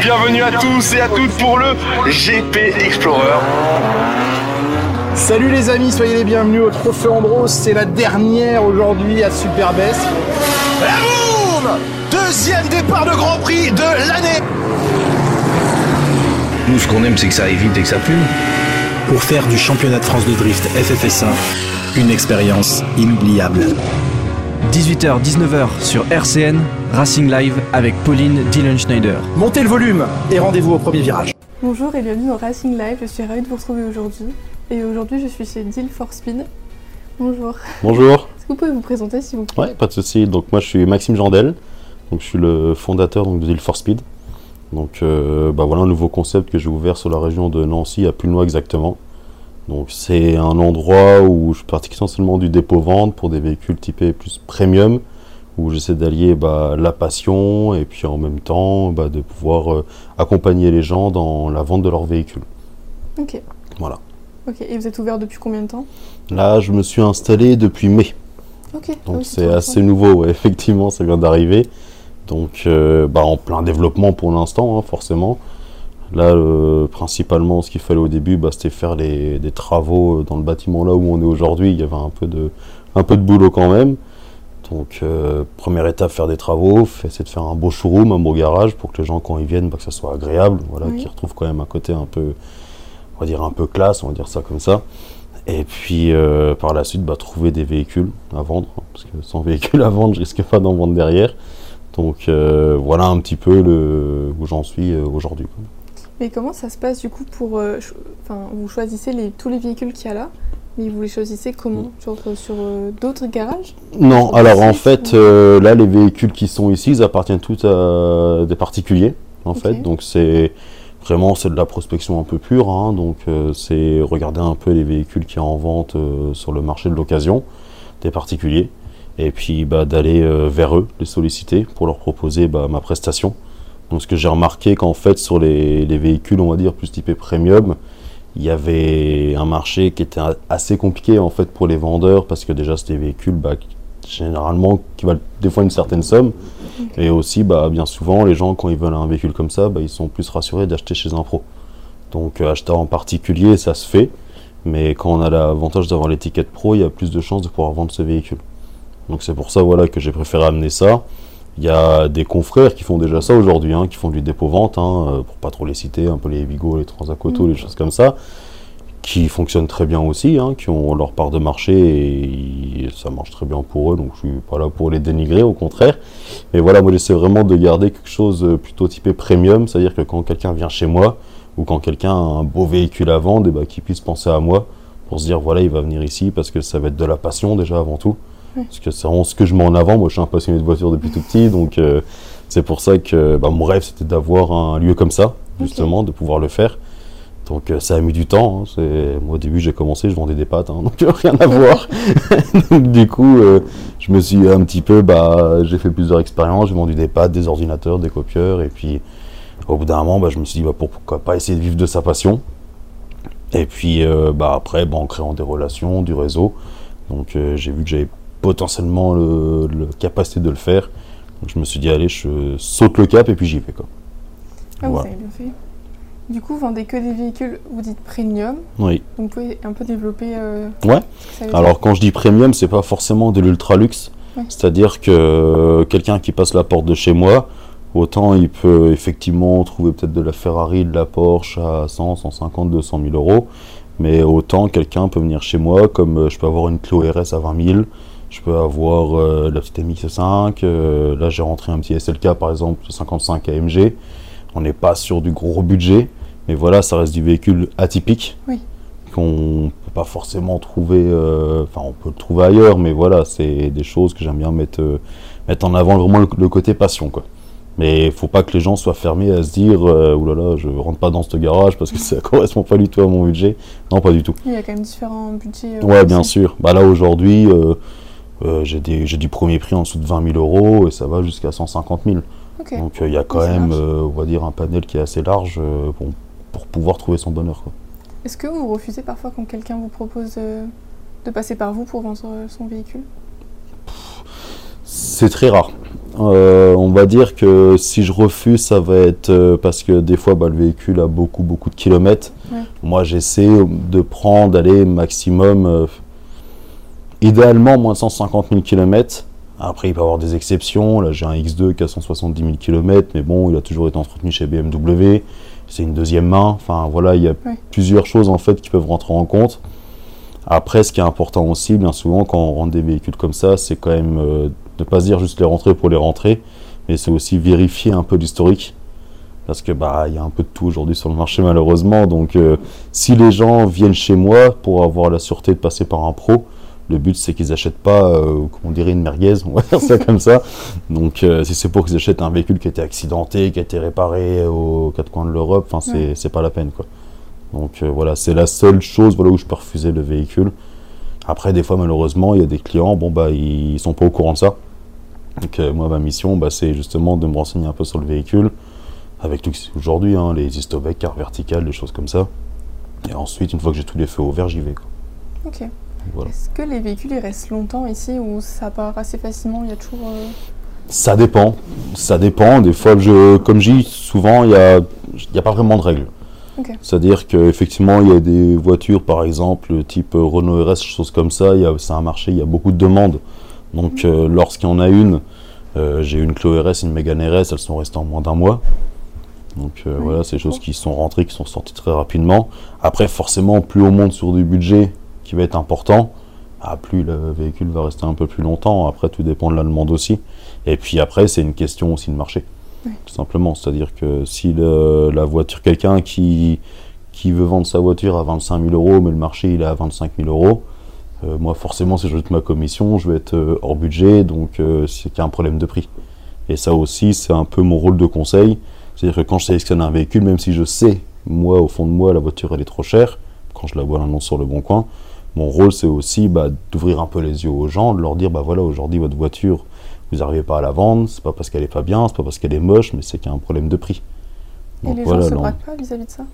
bienvenue à tous et à toutes pour le GP Explorer. Salut les amis, soyez les bienvenus au Trophée Andros, c'est la dernière aujourd'hui à Superbest. La boum! Deuxième départ de Grand Prix de l'année. Nous, ce qu'on aime, c'est que ça aille vite et que ça fume. Pour faire du championnat de France de drift FFS1 une expérience inoubliable. 18h, 19h sur RCN, Racing Live avec Pauline Dillon-Schneider. Montez le volume et rendez-vous au premier virage. Bonjour et bienvenue dans Racing Live, je suis ravie de vous retrouver aujourd'hui. Et aujourd'hui je suis chez Deal for Speed. Bonjour. Bonjour. Est-ce que vous pouvez vous présenter s'il vous plaît? Ouais, pas de souci. Donc moi je suis Maxime Jandel, donc je suis le fondateur de Deal for Speed. Donc voilà un nouveau concept que j'ai ouvert sur la région de Nancy, à Pulnoy exactement. Donc c'est un endroit où je pratique essentiellement du dépôt-vente pour des véhicules typés plus premium, où j'essaie d'allier la passion et puis en même temps de pouvoir accompagner les gens dans la vente de leurs véhicules. Ok. Voilà. Ok, et vous êtes ouvert depuis combien de temps? Là je me suis installé depuis mai. Ok. Donc oui, c'est assez nouveau, ouais, effectivement ça vient d'arriver. Donc en plein développement pour l'instant, hein, forcément. Là, principalement, ce qu'il fallait au début, c'était faire des travaux dans le bâtiment là où on est aujourd'hui. Il y avait un peu de boulot quand même. Donc, première étape, faire des travaux, essayer de faire un beau showroom, un beau garage pour que les gens, quand ils viennent, que ça soit agréable, voilà, oui. qu'ils retrouvent quand même un côté un peu, on va dire un peu classe, on va dire ça comme ça. Et puis, par la suite, trouver des véhicules à vendre, hein, parce que sans véhicule à vendre, je risque pas d'en vendre derrière. Donc, voilà un petit peu où j'en suis aujourd'hui. Mais comment ça se passe du coup pour... vous choisissez tous les véhicules qu'il y a là, mais vous les choisissez comment? Sur d'autres garages? Non, alors en fait, là les véhicules qui sont ici, ils appartiennent tous à des particuliers, en fait. Donc c'est de la prospection un peu pure, hein. Donc c'est regarder un peu les véhicules qui sont en vente sur le marché de l'occasion, des particuliers, et puis d'aller vers eux, les solliciter pour leur proposer ma prestation. Donc ce que j'ai remarqué qu'en fait sur les véhicules, on va dire plus typés premium, il y avait un marché qui était assez compliqué en fait pour les vendeurs, parce que déjà c'était des véhicules généralement qui valent des fois une certaine somme, et aussi bien souvent les gens quand ils veulent un véhicule comme ça, ils sont plus rassurés d'acheter chez un pro. Donc acheter en particulier ça se fait, mais quand on a l'avantage d'avoir l'étiquette pro, il y a plus de chances de pouvoir vendre ce véhicule. Donc c'est pour ça que j'ai préféré amener ça. Il y a des confrères qui font déjà ça aujourd'hui, hein, qui font du dépôt-vente, pour pas trop les citer, un peu les Vigo, les Transacoto, les choses comme ça, qui fonctionnent très bien aussi, hein, qui ont leur part de marché et ça marche très bien pour eux, donc je suis pas là pour les dénigrer, au contraire. Mais voilà, moi j'essaie vraiment de garder quelque chose plutôt typé premium, c'est-à-dire que quand quelqu'un vient chez moi, ou quand quelqu'un a un beau véhicule à vendre, qu'il puisse penser à moi, pour se dire voilà, il va venir ici, parce que ça va être de la passion déjà avant tout. Parce que c'est vraiment ce que je mets en avant. Moi je suis un passionné de voiture depuis tout petit, donc c'est pour ça que mon rêve c'était d'avoir un lieu comme ça, justement, de pouvoir le faire. Donc ça a mis du temps, hein. Moi au début j'ai commencé, je vendais des pâtes, hein, donc rien à voir. Donc du coup je me suis un petit peu, j'ai fait plusieurs expériences, j'ai vendu des pâtes, des ordinateurs, des copieurs, et puis au bout d'un moment je me suis dit pourquoi pas essayer de vivre de sa passion. Et puis après en créant des relations, du réseau, donc j'ai vu que j'avais potentiellement le capacité de le faire, donc je me suis dit allez, je saute le cap et puis j'y vais quoi. Vous avez bien fait. Du coup, vous vendez que des véhicules, vous dites premium. Oui. Donc vous pouvez un peu développer ouais. Ce que ça veut Alors dire. quand je dis premium, c'est pas forcément de l'ultra luxe, c'est-à-dire que quelqu'un qui passe la porte de chez moi, autant il peut effectivement trouver peut-être de la Ferrari, de la Porsche à 100, 150, 200 000 euros, mais autant quelqu'un peut venir chez moi, comme je peux avoir une Clio RS à 20 000, je peux avoir la petite MX5, là j'ai rentré un petit SLK par exemple, 55 AMG. On n'est pas sur du gros budget, mais voilà, ça reste du véhicule atypique, qu'on ne peut pas forcément trouver, on peut le trouver ailleurs, mais voilà, c'est des choses que j'aime bien mettre en avant, vraiment le côté passion, quoi. Mais il ne faut pas que les gens soient fermés à se dire oulala, je rentre pas dans ce garage parce que ça ne correspond pas du tout à mon budget. Non, pas du tout. Il y a quand même différents budgets. Ouais, bien sûr. Là aujourd'hui, j'ai du premier prix en dessous de 20 000 euros et ça va jusqu'à 150 000. Donc il y a quand même, on va dire, un panel qui est assez large pour pouvoir trouver son bonheur, quoi. Est-ce que vous refusez parfois quand quelqu'un vous propose de passer par vous pour vendre son véhicule? C'est très rare. On va dire que si je refuse, ça va être parce que des fois, le véhicule a beaucoup de kilomètres. Ouais. Moi, j'essaie de prendre, aller maximum, idéalement, moins de 150 000 km. Après, il peut y avoir des exceptions. Là, j'ai un X2 qui a 170 000 km, mais bon, il a toujours été entretenu chez BMW. C'est une deuxième main. Enfin, voilà, il y a plusieurs choses, en fait, qui peuvent rentrer en compte. Après, ce qui est important aussi, bien souvent, quand on rentre des véhicules comme ça, c'est quand même de ne pas se dire juste les rentrer pour les rentrer, mais c'est aussi vérifier un peu l'historique. Parce que il y a un peu de tout aujourd'hui sur le marché, malheureusement. Donc, si les gens viennent chez moi pour avoir la sûreté de passer par un pro, le but, c'est qu'ils n'achètent pas, comme on dirait, une merguez, on va dire ça comme ça. Donc, si c'est pour qu'ils achètent un véhicule qui a été accidenté, qui a été réparé aux quatre coins de l'Europe, c'est pas la peine, quoi. Donc, voilà, c'est la seule chose où je peux refuser le véhicule. Après, des fois, malheureusement, il y a des clients, ils sont pas au courant de ça. Donc, moi, ma mission, c'est justement de me renseigner un peu sur le véhicule, avec tout aujourd'hui, les histobecs, cartes verticales, des choses comme ça. Et ensuite, une fois que j'ai tous les feux ouverts, j'y vais, quoi. Ok. Voilà. Est-ce que les véhicules ils restent longtemps ici ou ça part assez facilement? Il y a toujours. Ça dépend. Ça dépend. Des fois, comme je dis, souvent, il n'y a pas vraiment de règles. Okay. C'est-à-dire qu'effectivement, il y a des voitures, par exemple, type Renault RS, choses comme ça. C'est un marché, il y a beaucoup de demandes. Donc, lorsqu'il y en a une, j'ai une Clio RS et une Mégane RS, elles sont restées en moins d'un mois. Donc, voilà, c'est des choses qui sont rentrées, qui sont sorties très rapidement. Après, forcément, plus on monte sur du budget qui va être important, plus le véhicule va rester un peu plus longtemps. Après, tout dépend de la demande aussi. Et puis après, c'est une question aussi de marché, tout simplement. C'est-à-dire que si la voiture, quelqu'un qui veut vendre sa voiture à 25 000 €, mais le marché il est à 25 000 €, moi forcément, si je jette ma commission, je vais être hors budget, donc c'est qu'il y a un problème de prix. Et ça aussi, c'est un peu mon rôle de conseil. C'est-à-dire que quand je sélectionne un véhicule, même si je sais, moi, au fond de moi, la voiture elle est trop chère, quand je la vois l'annonce sur le bon coin, mon rôle, c'est aussi d'ouvrir un peu les yeux aux gens, de leur dire, voilà, aujourd'hui, votre voiture, vous n'arrivez pas à la vendre, c'est pas parce qu'elle est pas bien, c'est pas parce qu'elle est moche, mais c'est qu'il y a un problème de prix. Donc, et les gens se braquent pas vis-à-vis de ça?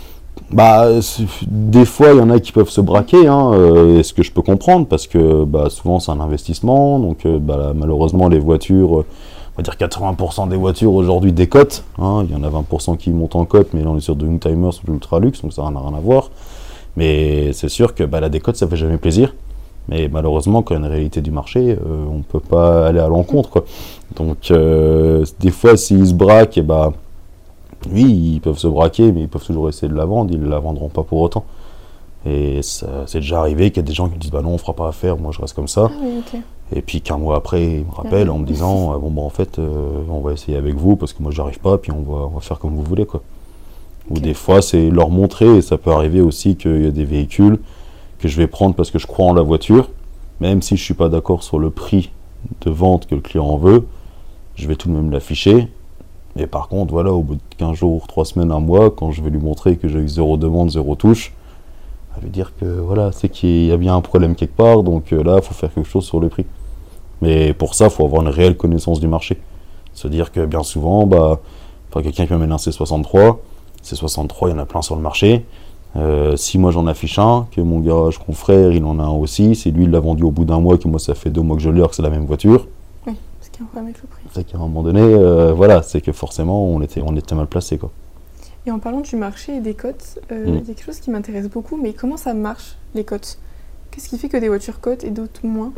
Des fois, il y en a qui peuvent se braquer, et ce que je peux comprendre, parce que souvent, c'est un investissement, donc malheureusement, les voitures, on va dire 80% des voitures aujourd'hui décotent, il y en a 20% qui montent en cote, mais là, on est sur du Youngtimer, sur de l'Ultra Luxe, donc ça n'a rien à voir. Mais c'est sûr que la décote, ça fait jamais plaisir. Mais malheureusement, quand il y a une réalité du marché, on ne peut pas aller à l'encontre, quoi. Donc, des fois, s'ils se braquent, oui, ils peuvent se braquer, mais ils peuvent toujours essayer de la vendre. Ils ne la vendront pas pour autant. Et c'est déjà arrivé qu'il y a des gens qui disent non, on ne fera pas affaire, moi je reste comme ça. Ah oui, okay. Et puis qu'un mois après, ils me rappellent en me disant en fait, on va essayer avec vous parce que moi j'arrive pas, puis on va faire comme vous voulez, quoi. Ou des fois, c'est leur montrer, et ça peut arriver aussi qu'il y a des véhicules que je vais prendre parce que je crois en la voiture, même si je ne suis pas d'accord sur le prix de vente que le client en veut, je vais tout de même l'afficher. Mais par contre, voilà, au bout de 15 jours, 3 semaines, 1 mois, quand je vais lui montrer que j'ai eu 0 demande, 0 touche, ça veut dire que voilà, c'est qu'il y a bien un problème quelque part, donc là, il faut faire quelque chose sur le prix. Mais pour ça, il faut avoir une réelle connaissance du marché. C'est-à-dire que bien souvent, quelqu'un qui m'amène un C63, C63, il y en a plein sur le marché. Si moi j'en affiche un, que mon garage confrère il en a un aussi, si lui il l'a vendu au bout d'un mois, que moi ça fait 2 mois que je l'ai, alors que c'est la même voiture. Oui, parce qu'il y a un problème avec le prix. C'est qu'à un moment donné, c'est que forcément on était mal placé, quoi. Et en parlant du marché et des cotes, il y a quelque chose qui m'intéresse beaucoup, mais comment ça marche les cotes? Qu'est-ce qui fait que des voitures cotent et d'autres moins?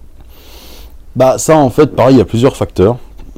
Ça en fait, pareil, il y a plusieurs facteurs.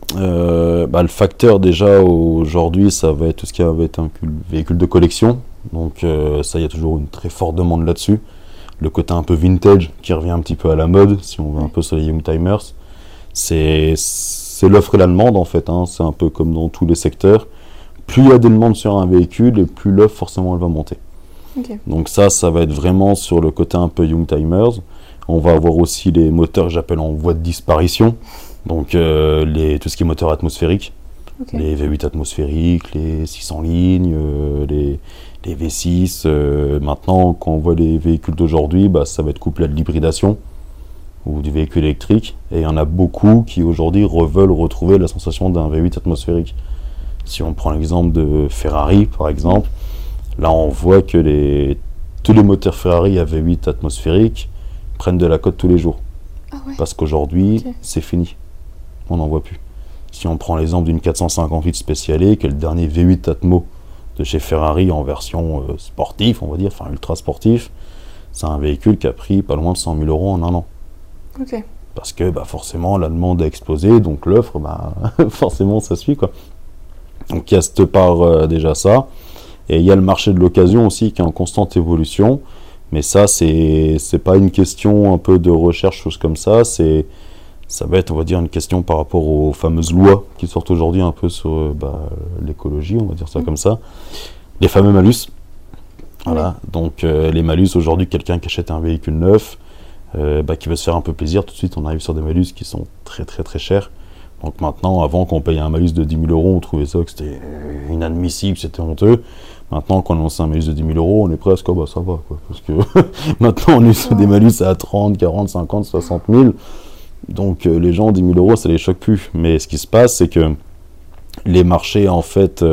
Le facteur déjà aujourd'hui, ça va être tout ce qui va être un véhicule de collection. Donc ça, il y a toujours une très forte demande là-dessus. Le côté un peu vintage qui revient un petit peu à la mode, si on veut un peu sur les Youngtimers. C'est l'offre et la demande en fait, c'est un peu comme dans tous les secteurs. Plus il y a des demandes sur un véhicule, et plus l'offre forcément elle va monter. Okay. Donc ça va être vraiment sur le côté un peu Youngtimers. On va avoir aussi les moteurs que j'appelle en voie de disparition. Donc tout ce qui est moteur atmosphérique, okay. Les V8 atmosphériques, les 600 lignes, les V6. Maintenant, quand on voit les véhicules d'aujourd'hui, ça va être couplé à de l'hybridation ou du véhicule électrique. Et il y en a beaucoup qui aujourd'hui veulent retrouver la sensation d'un V8 atmosphérique. Si on prend l'exemple de Ferrari, par exemple, là on voit que tous les moteurs Ferrari à V8 atmosphérique prennent de la cote tous les jours. Ah ouais. Parce qu'aujourd'hui, c'est fini. On n'en voit plus. Si on prend l'exemple d'une 458 Speciale, qui est le dernier V8 Atmo de chez Ferrari en version sportif, on va dire, enfin ultra sportif, c'est un véhicule qui a pris pas loin de 100 000 € en un an. Ok. Parce que forcément la demande a explosé, donc l'offre, forcément ça suit, quoi. Donc il y a cette part déjà ça, et il y a le marché de l'occasion aussi qui est en constante évolution, mais ça c'est pas une question un peu de recherche, choses comme ça, ça va être, on va dire, une question par rapport aux fameuses lois qui sortent aujourd'hui un peu sur l'écologie, on va dire ça comme ça, les fameux malus. Voilà, donc les malus aujourd'hui, quelqu'un qui achète un véhicule neuf, qui veut se faire un peu plaisir, tout de suite on arrive sur des malus qui sont très très très chers. Donc maintenant, avant qu'on paye un malus de 10 000 €, on trouvait ça que c'était inadmissible, c'était honteux. Maintenant qu'on lance un malus de 10 000 €, on est presque, ça va, quoi. Parce que maintenant on est sur des malus à 30, 40, 50, 60 000. Donc les gens, 10 000 €, ça les choque plus. Mais ce qui se passe, c'est que les marchés en fait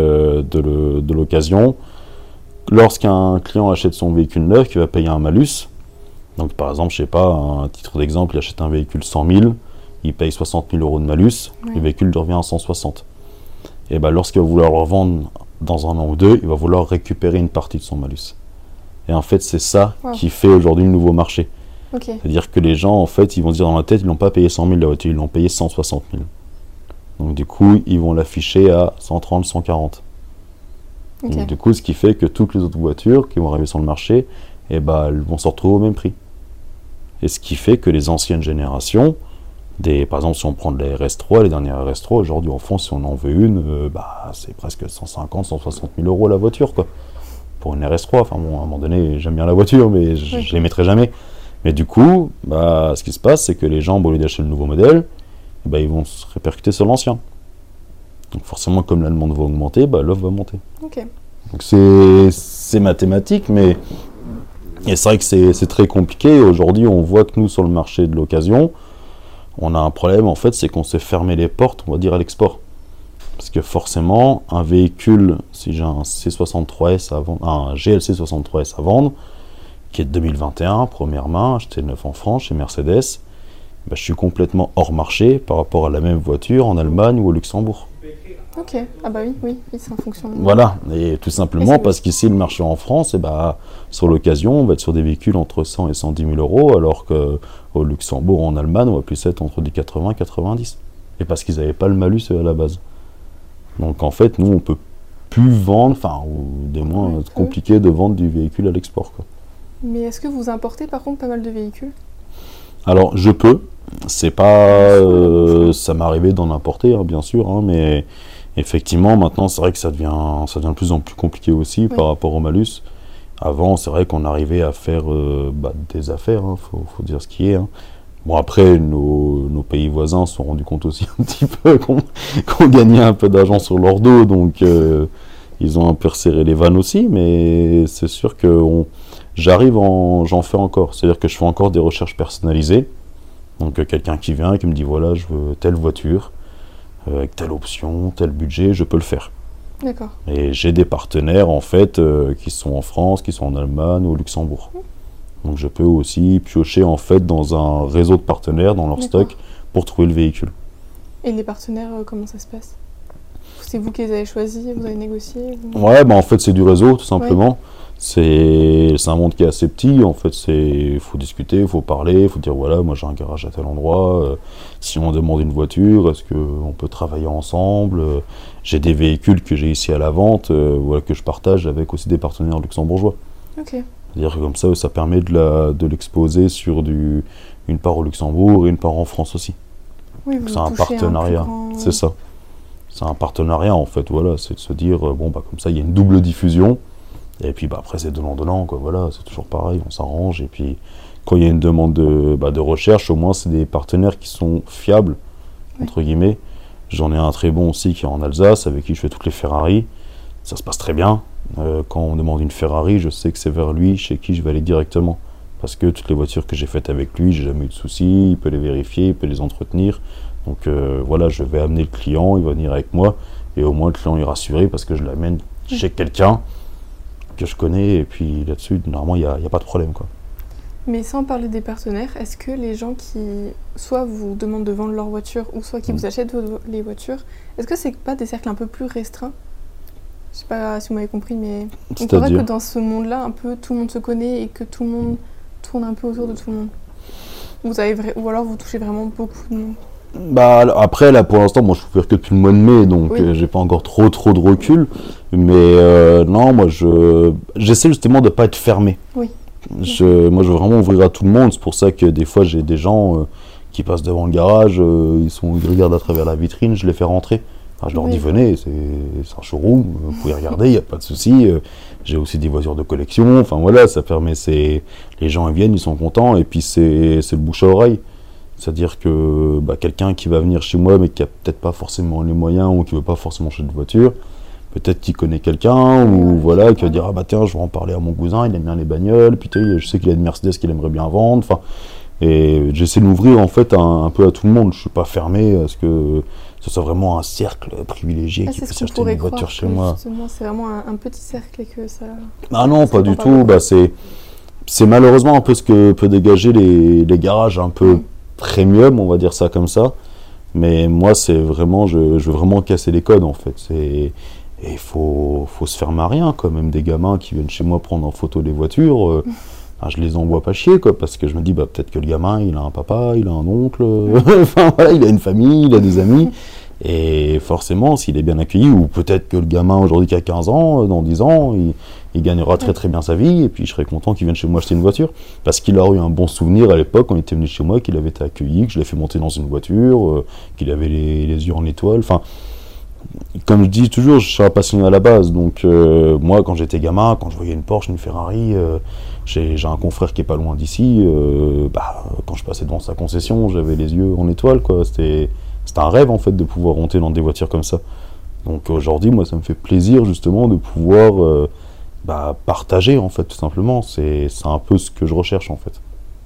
de l'occasion, lorsqu'un client achète son véhicule neuf, il va payer un malus. Donc par exemple, je sais pas, un titre d'exemple, il achète un véhicule 100 000, il paye 60 000 € de malus, le véhicule revient à 160. Et lorsqu'il va vouloir le revendre dans un an ou deux, il va vouloir récupérer une partie de son malus. Et en fait, c'est ça qui fait aujourd'hui le nouveau marché. C'est-à-dire que les gens, en fait, ils vont se dire dans la tête, ils n'ont pas payé 100 000 la voiture, ils l'ont payé 160 000. Donc du coup, ils vont l'afficher à 130, 140. Donc, du coup, ce qui fait que toutes les autres voitures qui vont arriver sur le marché, elles vont se retrouver au même prix. Et ce qui fait que les anciennes générations, par exemple, si on prend les RS3, les dernières RS3, aujourd'hui en France, si on en veut une, c'est presque 150, 160 000 € la voiture, quoi. Pour une RS3, à un moment donné, j'aime bien la voiture, mais je ne les mettrai jamais. Mais du coup, ce qui se passe, c'est que les gens, au lieu d'acheter le nouveau modèle, ils vont se répercuter sur l'ancien. Donc forcément, comme la demande va augmenter, l'offre va monter. Donc c'est mathématique, mais et c'est vrai que c'est très compliqué. Aujourd'hui, on voit que nous, sur le marché de l'occasion, on a un problème, en fait, c'est qu'on s'est fermé les portes, on va dire, à l'export. Parce que forcément, un véhicule, si j'ai un C63S à vendre, un GLC 63S à vendre, qui est de 2021, première main, acheté neuf en France chez Mercedes, je suis complètement hors marché par rapport à la même voiture en Allemagne ou au Luxembourg. Ok, oui, c'est en fonction de... Voilà, et tout simplement parce qu'ici, le marché en France, sur l'occasion, on va être sur des véhicules entre 100 et 110 000 €, alors qu'au Luxembourg, en Allemagne, on va plus être entre du 80 et 90. Et parce qu'ils n'avaient pas le malus à la base. Donc en fait, nous, on peut plus vendre, ou des moins compliqué de vendre du véhicule à l'export, quoi. Mais est-ce que vous importez par contre pas mal de véhicules? Alors, je peux. C'est pas... ça m'est arrivé d'en importer, bien sûr, mais effectivement, maintenant, c'est vrai que ça devient de plus en plus compliqué aussi par rapport au malus. Avant, c'est vrai qu'on arrivait à faire des affaires, faut dire ce qui est. Bon, après, nos pays voisins se sont rendus compte aussi un petit peu qu'on gagnait un peu d'argent sur leur dos, donc ils ont un peu resserré les vannes aussi, mais c'est sûr que j'en fais encore. C'est-à-dire que je fais encore des recherches personnalisées. Donc quelqu'un qui vient et qui me dit voilà, je veux telle voiture, avec telle option, tel budget, je peux le faire. D'accord. Et j'ai des partenaires en fait qui sont en France, qui sont en Allemagne ou au Luxembourg. Donc je peux aussi piocher en fait dans un réseau de partenaires dans leur stock pour trouver le véhicule. Et les partenaires, comment ça se passe? C'est vous qui les avez choisis, vous avez négocié? Ouais, en fait c'est du réseau tout simplement. C'est un monde qui est assez petit, en fait, il faut discuter, il faut parler, il faut dire voilà, moi j'ai un garage à tel endroit, si on demande une voiture, est-ce qu'on peut travailler ensemble, j'ai des véhicules que j'ai ici à la vente, que je partage avec aussi des partenaires luxembourgeois. C'est-à-dire que comme ça permet de l'exposer sur une part au Luxembourg et une part en France aussi. Oui, c'est un partenariat, c'est ça. C'est un partenariat en fait, c'est de se dire, comme ça il y a une double diffusion. Et puis après c'est donnant, quoi. Voilà, c'est toujours pareil, on s'arrange. Et puis quand il y a une demande de recherche, au moins c'est des partenaires qui sont fiables, entre guillemets. J'en ai un très bon aussi qui est en Alsace, avec qui je fais toutes les Ferrari. Ça se passe très bien. Quand on demande une Ferrari, je sais que c'est vers lui, chez qui je vais aller directement. Parce que toutes les voitures que j'ai faites avec lui, j'ai jamais eu de soucis, il peut les vérifier, il peut les entretenir. Donc je vais amener le client, il va venir avec moi. Et au moins le client est rassuré parce que je l'amène chez quelqu'un que je connais, et puis là-dessus, normalement, il n'y a pas de problème, quoi. Mais sans parler des partenaires, est-ce que les gens qui soit vous demandent de vendre leur voiture ou soit qui vous achètent les voitures, est-ce que c'est pas des cercles un peu plus restreints? Je sais pas si vous m'avez compris, mais on croirait que dans ce monde-là, un peu tout le monde se connaît et que tout le monde tourne un peu autour de tout le monde. Ou alors vous touchez vraiment beaucoup de monde. Bah après là pour l'instant moi je peux faire que depuis le mois de mai donc j'ai pas encore trop de recul, mais non moi j'essaie justement de pas être fermé. Oui. Moi je veux vraiment ouvrir à tout le monde, c'est pour ça que des fois j'ai des gens qui passent devant le garage, ils regardent à travers la vitrine, je les fais rentrer. Je leur dis venez, c'est un showroom, vous pouvez regarder, il n'y a pas de souci. J'ai aussi des voitures de collection, enfin voilà, ça permet, les gens ils viennent, ils sont contents, et puis c'est le bouche à oreille. C'est-à-dire que quelqu'un qui va venir chez moi mais qui a peut-être pas forcément les moyens ou qui veut pas forcément acheter de voiture, peut-être qu'il connaît quelqu'un ou voilà, qui va dire tiens je vais en parler à mon cousin, il aime bien les bagnoles, puis je sais qu'il a une Mercedes qu'il aimerait bien vendre, enfin. Et j'essaie d'ouvrir en fait un peu à tout le monde. Je suis pas fermé à ce que ce soit vraiment un cercle privilégié qui puisse acheter une voiture chez moi. C'est vraiment un petit cercle et que ça... Ah non, pas du tout. C'est malheureusement un peu ce que peut dégager les garages un peu premium, on va dire ça comme ça. Mais moi, c'est vraiment, je veux vraiment casser les codes en fait. Et il faut se fermer à rien, quoi. Même des gamins qui viennent chez moi prendre en photo les voitures. Je les envoie pas chier, quoi, parce que je me dis, peut-être que le gamin, il a un papa, il a un oncle, enfin voilà, il a une famille, il a des amis, et forcément, s'il est bien accueilli, ou peut-être que le gamin, aujourd'hui, qui a 15 ans, dans 10 ans, il gagnera très très bien sa vie, et puis je serais content qu'il vienne chez moi acheter une voiture, parce qu'il aura eu un bon souvenir à l'époque, quand il était venu chez moi, qu'il avait été accueilli, que je l'ai fait monter dans une voiture, qu'il avait les yeux en étoile, enfin... Comme je dis toujours, je suis un passionné à la base, donc moi quand j'étais gamin, quand je voyais une Porsche, une Ferrari, j'ai un confrère qui est pas loin d'ici, quand je passais devant sa concession, j'avais les yeux en étoile, quoi. C'était un rêve en fait de pouvoir monter dans des voitures comme ça. Donc aujourd'hui, moi ça me fait plaisir justement de pouvoir partager en fait tout simplement, c'est un peu ce que je recherche en fait.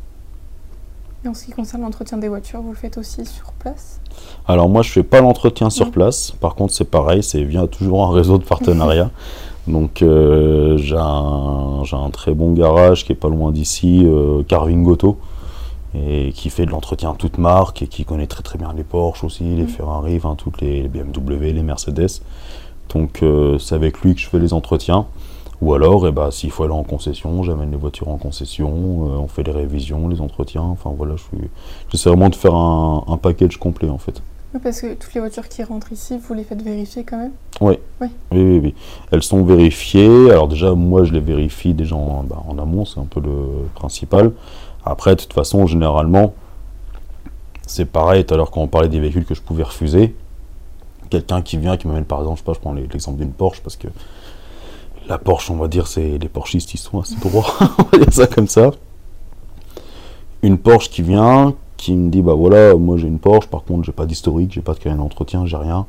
Et en ce qui concerne l'entretien des voitures, vous le faites aussi sur place? Alors moi je fais pas l'entretien sur place, par contre c'est pareil, c'est via toujours un réseau de partenariat. Donc j'ai un très bon garage qui est pas loin d'ici, Carving Auto, et qui fait de l'entretien toute marque et qui connaît très très bien les Porsche aussi, les Ferrari, enfin toutes les BMW, les Mercedes. Donc c'est avec lui que je fais les entretiens. Ou alors, s'il faut aller en concession, j'amène les voitures en concession, on fait les révisions, les entretiens, enfin voilà, j'essaie vraiment de faire un package complet en fait. Oui, parce que toutes les voitures qui rentrent ici, vous les faites vérifier quand même? Oui. Elles sont vérifiées, alors déjà moi je les vérifie déjà en amont, c'est un peu le principal. Après, de toute façon, généralement, c'est pareil, tout à l'heure quand on parlait des véhicules que je pouvais refuser, quelqu'un qui vient, qui m'amène par exemple, je prends l'exemple d'une Porsche, parce que la Porsche, on va dire, les Porschistes, ils sont assez droits, on va dire ça comme ça. Une Porsche qui vient, qui me dit, voilà, moi j'ai une Porsche, par contre j'ai pas d'historique, j'ai pas de carnet d'entretien, j'ai rien.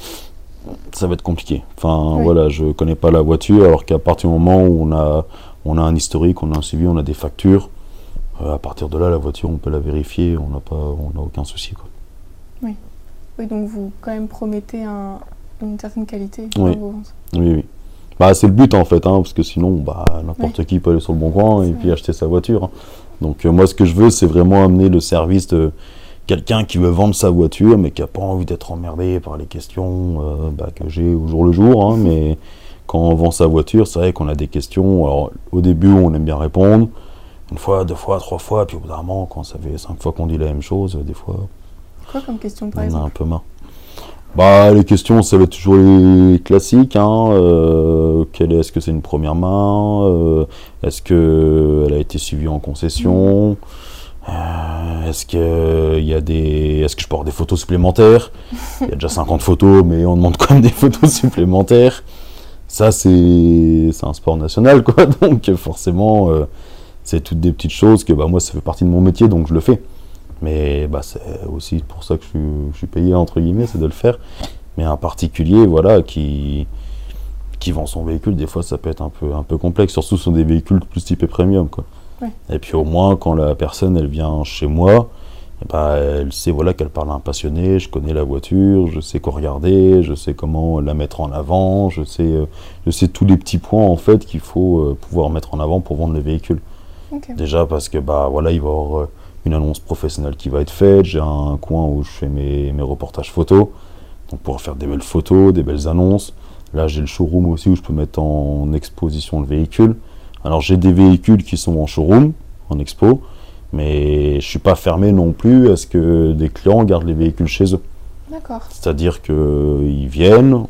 Ça va être compliqué. Enfin voilà, je connais pas la voiture, alors qu'à partir du moment où on a un historique, on a un suivi, on a des factures, à partir de là, la voiture, on peut la vérifier, on n'a aucun souci, quoi. Oui, donc vous quand même promettez une certaine qualité dans vos ventes. Oui. C'est le but en fait, parce que sinon n'importe qui peut aller sur le bon coin et puis acheter sa voiture. Donc moi ce que je veux, c'est vraiment amener le service de quelqu'un qui veut vendre sa voiture mais qui n'a pas envie d'être emmerdé par les questions que j'ai au jour le jour. Mais quand on vend sa voiture, c'est vrai qu'on a des questions. Alors au début on aime bien répondre, une fois, 2 fois, 3 fois, puis au bout d'un moment, quand ça fait 5 fois qu'on dit la même chose, des fois... Quoi comme question par exemple? On a exemple? un peu marre. Les questions, ça va être toujours les classiques. Est-ce que c'est une première main? Est-ce qu'elle a été suivie en concession? Est-ce que je peux avoir des photos supplémentaires? Il y a déjà 50 photos, mais on demande quand même des photos supplémentaires. Ça, c'est un sport national, quoi. Donc forcément, c'est toutes des petites choses que moi, ça fait partie de mon métier, donc je le fais. Mais c'est aussi pour ça que je suis payé, entre guillemets, c'est de le faire. Mais un particulier, voilà, qui vend son véhicule, des fois, ça peut être un peu complexe, surtout sur des véhicules plus typés premium, quoi. Et puis au moins, quand la personne, elle vient chez moi, elle sait qu'elle parle à un passionné, je connais la voiture, je sais quoi regarder, je sais comment la mettre en avant, je sais tous les petits points, en fait, qu'il faut pouvoir mettre en avant pour vendre le véhicule. Ok. Déjà parce que bah voilà, il va y avoir une annonce professionnelle qui va être faite. J'ai un coin où je fais mes reportages photos, donc pour faire des belles photos, des belles annonces. Là, j'ai le showroom aussi où je peux mettre en exposition le véhicule. Alors, j'ai des véhicules qui sont en showroom, en expo, mais je suis pas fermé non plus à ce que des clients gardent les véhicules chez eux. D'accord. C'est-à-dire qu'ils viennent,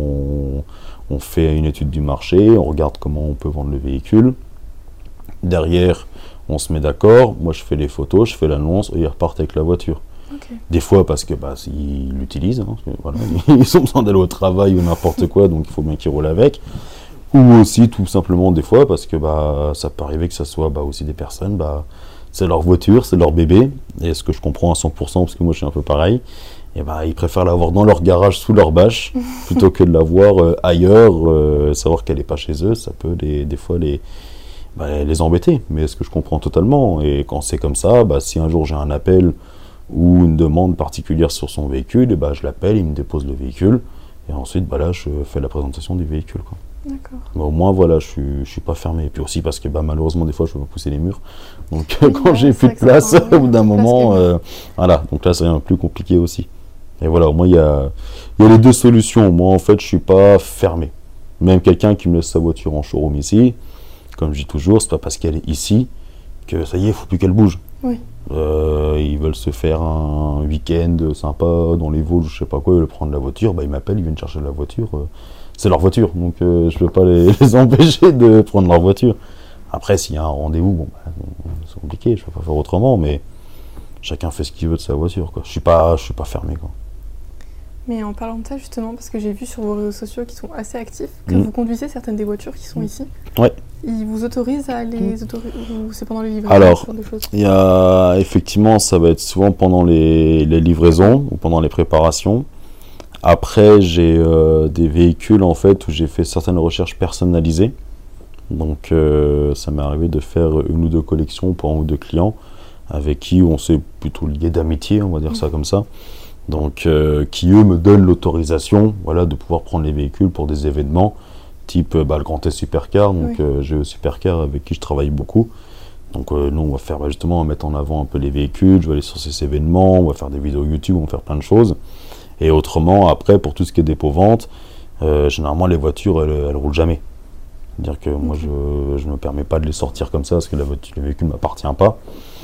on fait une étude du marché, on regarde comment on peut vendre le véhicule. Derrière, on se met d'accord. Moi, je fais les photos, je fais l'annonce et ils repartent avec la voiture. Ok. Des fois, parce que ils l'utilisent, hein, parce que, voilà, ils ont besoin d'aller au travail ou n'importe quoi, donc il faut bien qu'ils roulent avec. Ou aussi, tout simplement, des fois, parce que ça peut arriver que ce soit aussi des personnes, c'est leur voiture, c'est leur bébé. Et ce que je comprends à 100%, parce que moi, je suis un peu pareil. Et ils préfèrent l'avoir dans leur garage, sous leur bâche, plutôt que de l'avoir ailleurs, savoir qu'elle n'est pas chez eux, ça peut des fois les embêter. Mais ce que je comprends totalement, et quand c'est comme ça, si un jour j'ai un appel ou une demande particulière sur son véhicule, et je l'appelle, il me dépose le véhicule, et ensuite là je fais la présentation du véhicule, quoi. D'accord. Mais au moins voilà, je suis pas fermé. Et puis aussi parce que malheureusement des fois je peux pas pousser les murs, donc Oui, quand j'ai c'est plus de vrai que ça place prend, au bout d'un presque. moment, voilà, donc là c'est un peu plus compliqué aussi. Et voilà, au moins il y a les deux solutions. Moi en fait je suis pas fermé. Même quelqu'un qui me laisse sa voiture en showroom ici, comme je dis toujours, c'est pas parce qu'elle est ici que ça y est, il faut plus qu'elle bouge. Oui. Ils veulent se faire un week-end sympa dans les Vosges, je sais pas quoi, ils veulent prendre la voiture, ils m'appellent, ils viennent chercher la voiture. C'est leur voiture, donc je peux pas les empêcher de prendre leur voiture. Après, s'il y a un rendez-vous, c'est compliqué, je peux pas faire autrement, mais chacun fait ce qu'il veut de sa voiture, quoi. Je suis pas fermé, quoi. Mais en parlant de ça, justement, parce que j'ai vu sur vos réseaux sociaux qui sont assez actifs, que vous conduisez certaines des voitures qui sont ici. Ouais. Ils vous autorisent à les ou c'est pendant les livraisons, Alors, ce genre de choses? il y a effectivement, ça va être souvent pendant les livraisons ou pendant les préparations. Après, j'ai des véhicules en fait où j'ai fait certaines recherches personnalisées. Donc, ça m'est arrivé de faire une ou deux collections pour un ou deux clients avec qui on s'est plutôt lié d'amitié, on va dire ça comme ça. Donc, qui eux me donnent l'autorisation, voilà, de pouvoir prendre les véhicules pour des événements, type le Grand Test Supercar. Donc, j'ai Supercar avec qui je travaille beaucoup. Donc, nous, on va faire justement, on va mettre en avant un peu les véhicules. Je vais aller sur ces événements, on va faire des vidéos YouTube, on va faire plein de choses. Et autrement, après, pour tout ce qui est dépôt-vente, généralement, les voitures, elles roulent jamais. C'est-à-dire que moi, je ne me permets pas de les sortir comme ça parce que le véhicule ne m'appartient pas.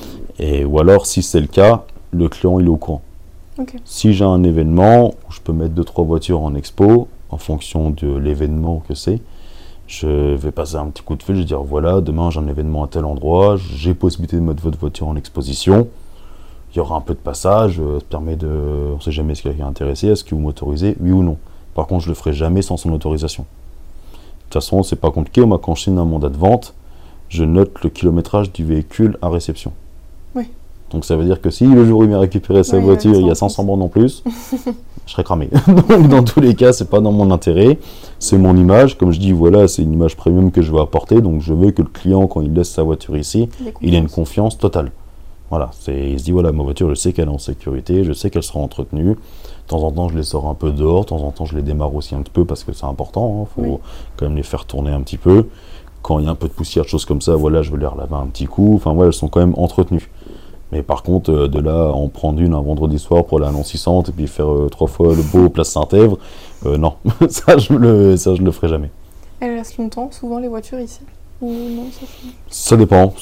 Ou alors, si c'est le cas, le client, il est au courant. Okay. Si j'ai un événement où je peux mettre 2-3 voitures en expo, en fonction de l'événement que c'est, je vais passer un petit coup de fil, je vais dire voilà, demain j'ai un événement à tel endroit, j'ai possibilité de mettre votre voiture en exposition, il y aura un peu de passage, ça permet de... On ne sait jamais si quelqu'un est intéressé, est-ce que vous m'autorisez, oui ou non. Par contre, je le ferai jamais sans son autorisation. De toute façon, c'est pas compliqué, moi quand je signe un mandat de vente, je note le kilométrage du véhicule à réception. Oui. Donc ça veut dire que si le jour où il m'a récupéré sa voiture, il y a 500 bornes en plus, je serais cramé. Donc dans tous les cas, c'est pas dans mon intérêt, c'est mon image. Comme je dis, voilà, c'est une image premium que je veux apporter, donc je veux que le client, quand il laisse sa voiture ici, il ait une confiance totale. Voilà, il se dit, voilà, ma voiture, je sais qu'elle est en sécurité, je sais qu'elle sera entretenue. De temps en temps, je les sors un peu dehors, de temps en temps, je les démarre aussi un petit peu parce que c'est important, il faut quand même les faire tourner un petit peu. Quand il y a un peu de poussière, de choses comme ça, voilà, je vais les relaver un petit coup. Enfin, voilà, elles sont quand même entretenues. Mais par contre, de là à en prendre une un vendredi soir pour aller à Nancy-Centre et puis faire 3 fois le beau place Saint-Èvre, non, ça je le ferai jamais. Elles restent longtemps, souvent les voitures ici? Ou non, ça dépend.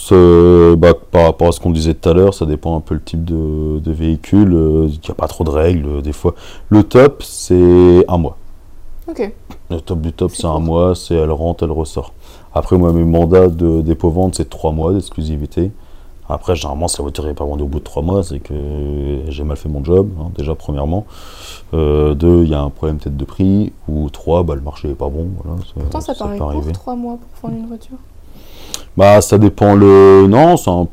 Par rapport à ce qu'on disait tout à l'heure, ça dépend un peu le type de véhicule. Il n'y a pas trop de règles des fois. Le top, c'est 1 mois. Ok. Le top du top, c'est 1 mois, c'est elle rentre, elle ressort. Après, moi, mes mandats de dépôt-vente, c'est 3 mois d'exclusivité. Après, généralement, si la voiture n'est pas vendue au bout de 3 mois, c'est que j'ai mal fait mon job, hein, déjà, premièrement. 2, il y a un problème peut-être de prix. Ou 3, le marché n'est pas bon. Voilà, pourtant, ça paraît peut court, 3 mois pour vendre une voiture. Ça dépend Non, c'est un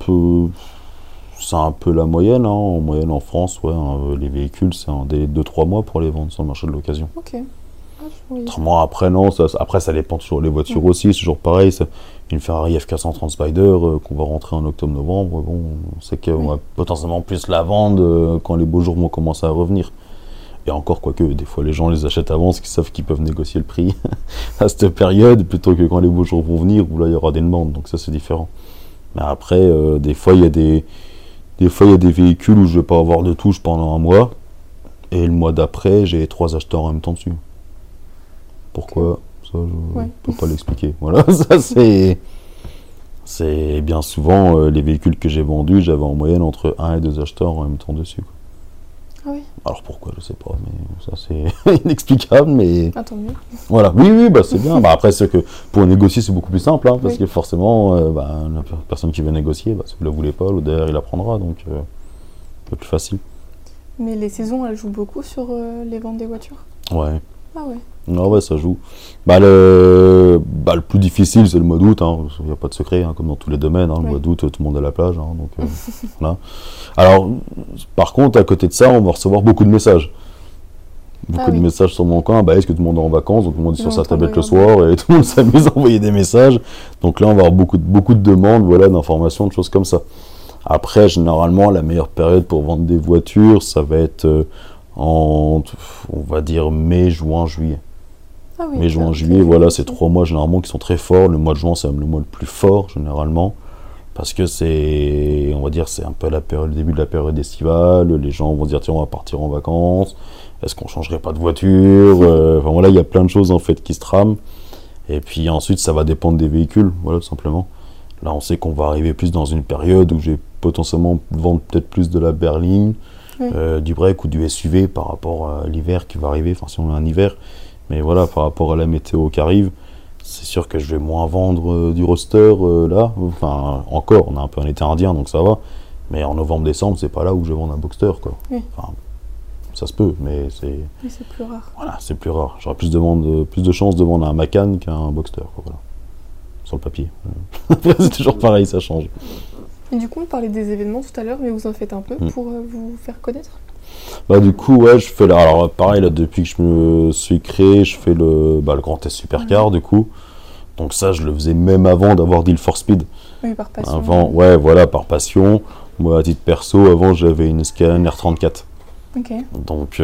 peu la moyenne. Hein. En moyenne, en France, les véhicules, c'est un délai de 2-3 mois pour les vendre sur le marché de l'occasion. Ok. Autrement, après, non, après, ça dépend toujours les voitures aussi. C'est toujours pareil. Une Ferrari F430 Spider qu'on va rentrer en octobre-novembre, bon, on sait qu'on va potentiellement plus la vendre quand les beaux jours vont commencer à revenir. Et encore, quoique, des fois, les gens les achètent avant parce qu'ils savent qu'ils peuvent négocier le prix à cette période, plutôt que quand les beaux jours vont venir, où là, il y aura des demandes. Donc ça, c'est différent. Mais après, des fois, il y a des véhicules où je vais pas avoir de touche pendant un mois. Et le mois d'après, j'ai 3 acheteurs en même temps dessus. Pourquoi? Ça, je peux pas l'expliquer. Voilà, ça c'est bien souvent les véhicules que j'ai vendus, j'avais en moyenne entre 1 et 2 acheteurs en même temps dessus. Ah oui. Alors pourquoi, je sais pas, mais ça c'est inexplicable, mais... Ah, tant mieux. Voilà, oui, bah c'est bien. Bah, après, c'est que pour négocier, c'est beaucoup plus simple, hein, parce que forcément, la personne qui veut négocier, si vous la voulez pas, l'autre derrière, il la prendra, donc c'est plus facile. Mais les saisons, elles jouent beaucoup sur les ventes des voitures? Ouais. Ah ouais. Non, ouais, ça joue. Le plus difficile, c'est le mois d'août. Il n'y a pas de secret, comme dans tous les domaines. Le mois d'août, tout le monde est à la plage. Donc, voilà. Alors, par contre, à côté de ça, on va recevoir beaucoup de messages. Beaucoup de messages sur mon compte. Est-ce que tout le monde est en vacances? Donc, tout le monde est sur sa tablette le soir et tout le monde s'amuse à envoyer des messages. Donc là, on va avoir beaucoup de demandes, voilà, d'informations, de choses comme ça. Après, généralement, la meilleure période pour vendre des voitures, ça va être on va dire mai, juin, juillet. Ah oui, mai, juin, juillet, voilà, c'est 3 mois généralement qui sont très forts. Le mois de juin, c'est même le mois le plus fort généralement, parce que c'est, on va dire, c'est un peu le début de la période estivale. Les gens vont se dire, tiens, on va partir en vacances. Est-ce qu'on changerait pas de voiture? Enfin voilà, il y a plein de choses en fait qui se trament. Et puis ensuite, ça va dépendre des véhicules, voilà, tout simplement. Là, on sait qu'on va arriver plus dans une période où j'ai potentiellement vendre peut-être plus de la berline, du break ou du SUV par rapport à l'hiver qui va arriver, enfin si on a un hiver. Mais voilà, par rapport à la météo qui arrive, c'est sûr que je vais moins vendre du roadster là. Enfin, encore, on a un peu un été indien, donc ça va. Mais en novembre-décembre, c'est pas là où je vais vendre un Boxster, quoi. Oui. Enfin, ça se peut, mais c'est... Mais c'est plus rare. Voilà, c'est plus rare. J'aurais plus de chances de vendre un Macan qu'un Boxster, quoi, voilà. Sur le papier. C'est toujours pareil, ça change. Et du coup, on parlait des événements tout à l'heure, mais vous en faites un peu pour vous faire connaître? Du coup, ouais, je fais alors pareil, là, depuis que je me suis créé, je fais le Grand Test Supercar, du coup. Donc ça, je le faisais même avant d'avoir Deal for Speed. Oui, par passion. Avant, ouais, voilà, par passion. Moi, à titre perso, avant, j'avais une Skyline R34. Ok. Donc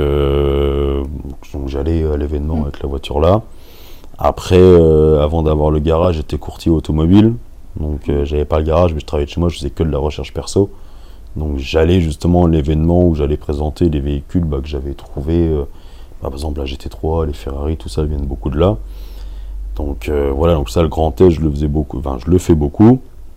j'allais à l'événement avec la voiture là. Après, avant d'avoir le garage, j'étais courtier automobile. Donc j'avais pas le garage, mais je travaillais de chez moi, je faisais que de la recherche perso. Donc j'allais justement à l'événement où j'allais présenter les véhicules que j'avais trouvés. Par exemple la GT3, les Ferrari, tout ça viennent beaucoup de là. Donc voilà, donc ça le Grand Test, je le faisais beaucoup, enfin je le fais beaucoup.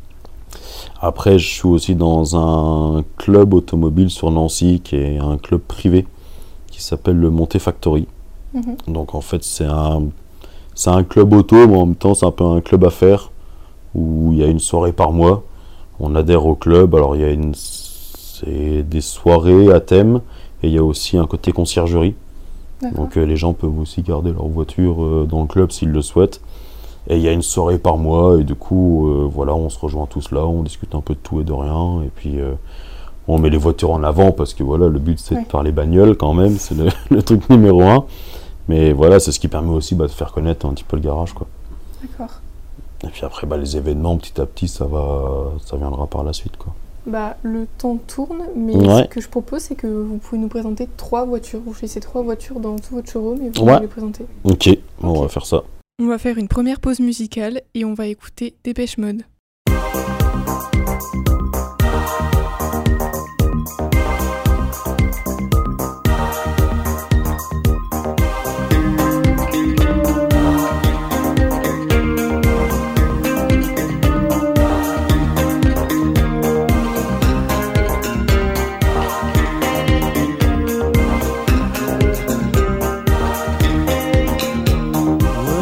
Après je suis aussi dans un club automobile sur Nancy qui est un club privé qui s'appelle le Monté Factory. Donc en fait c'est un club auto, mais en même temps c'est un peu un club à faire où il y a une soirée par mois. On adhère au club, alors il y a c'est des soirées à thème et il y a aussi un côté conciergerie. Donc les gens peuvent aussi garder leur voiture dans le club s'ils le souhaitent. Et il y a une soirée par mois et du coup voilà, on se rejoint tous là, on discute un peu de tout et de rien et puis on met les voitures en avant parce que voilà, le but c'est de parler bagnole quand même, c'est le truc numéro 1. Mais voilà, c'est ce qui permet aussi de faire connaître un petit peu le garage, quoi. D'accord. Et puis après, les événements, petit à petit, ça viendra par la suite, quoi. Le temps tourne, mais ce que je propose, c'est que vous pouvez nous présenter 3 voitures. Vous choisissez 3 voitures dans tout votre showroom et vous pouvez les présenter. Ok, on va faire ça. On va faire une première pause musicale et on va écouter Dépêche Mode.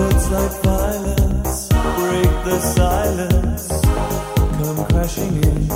Silence, come crashing in.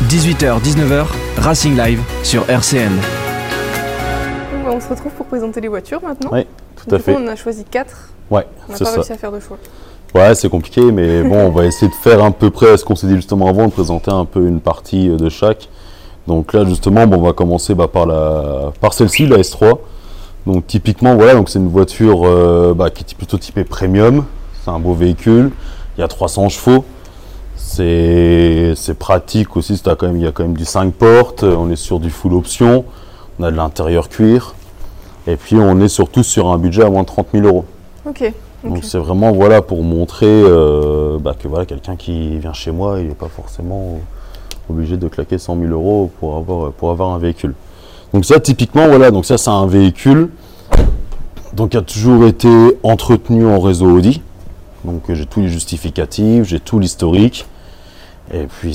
18h-19h, Racing Live sur RCN. On se retrouve pour présenter les voitures maintenant. Oui, tout à fait. On a choisi 4. Ouais, On n'a c'est pas ça. réussi à faire de choix. Ouais, c'est compliqué, mais bon, on va essayer de faire à peu près ce qu'on s'est dit justement avant, de présenter un peu une partie de chaque. Donc là, justement, on va commencer par celle-ci, la S3. Donc typiquement, voilà, donc c'est une voiture qui est plutôt typée premium. C'est un beau véhicule. Il y a 300 chevaux. C'est pratique aussi. Il y a quand même du 5 portes. On est sur du full option. On a de l'intérieur cuir. Et puis on est surtout sur un budget à moins de 30 000 €. Ok. Donc c'est vraiment voilà, pour montrer que voilà, quelqu'un qui vient chez moi, il n'est pas forcément obligé de claquer 100 000 € pour avoir un véhicule. Donc ça typiquement, voilà, donc ça c'est un véhicule donc, qui a toujours été entretenu en réseau Audi. Donc j'ai tous les justificatifs, j'ai tout l'historique. Et puis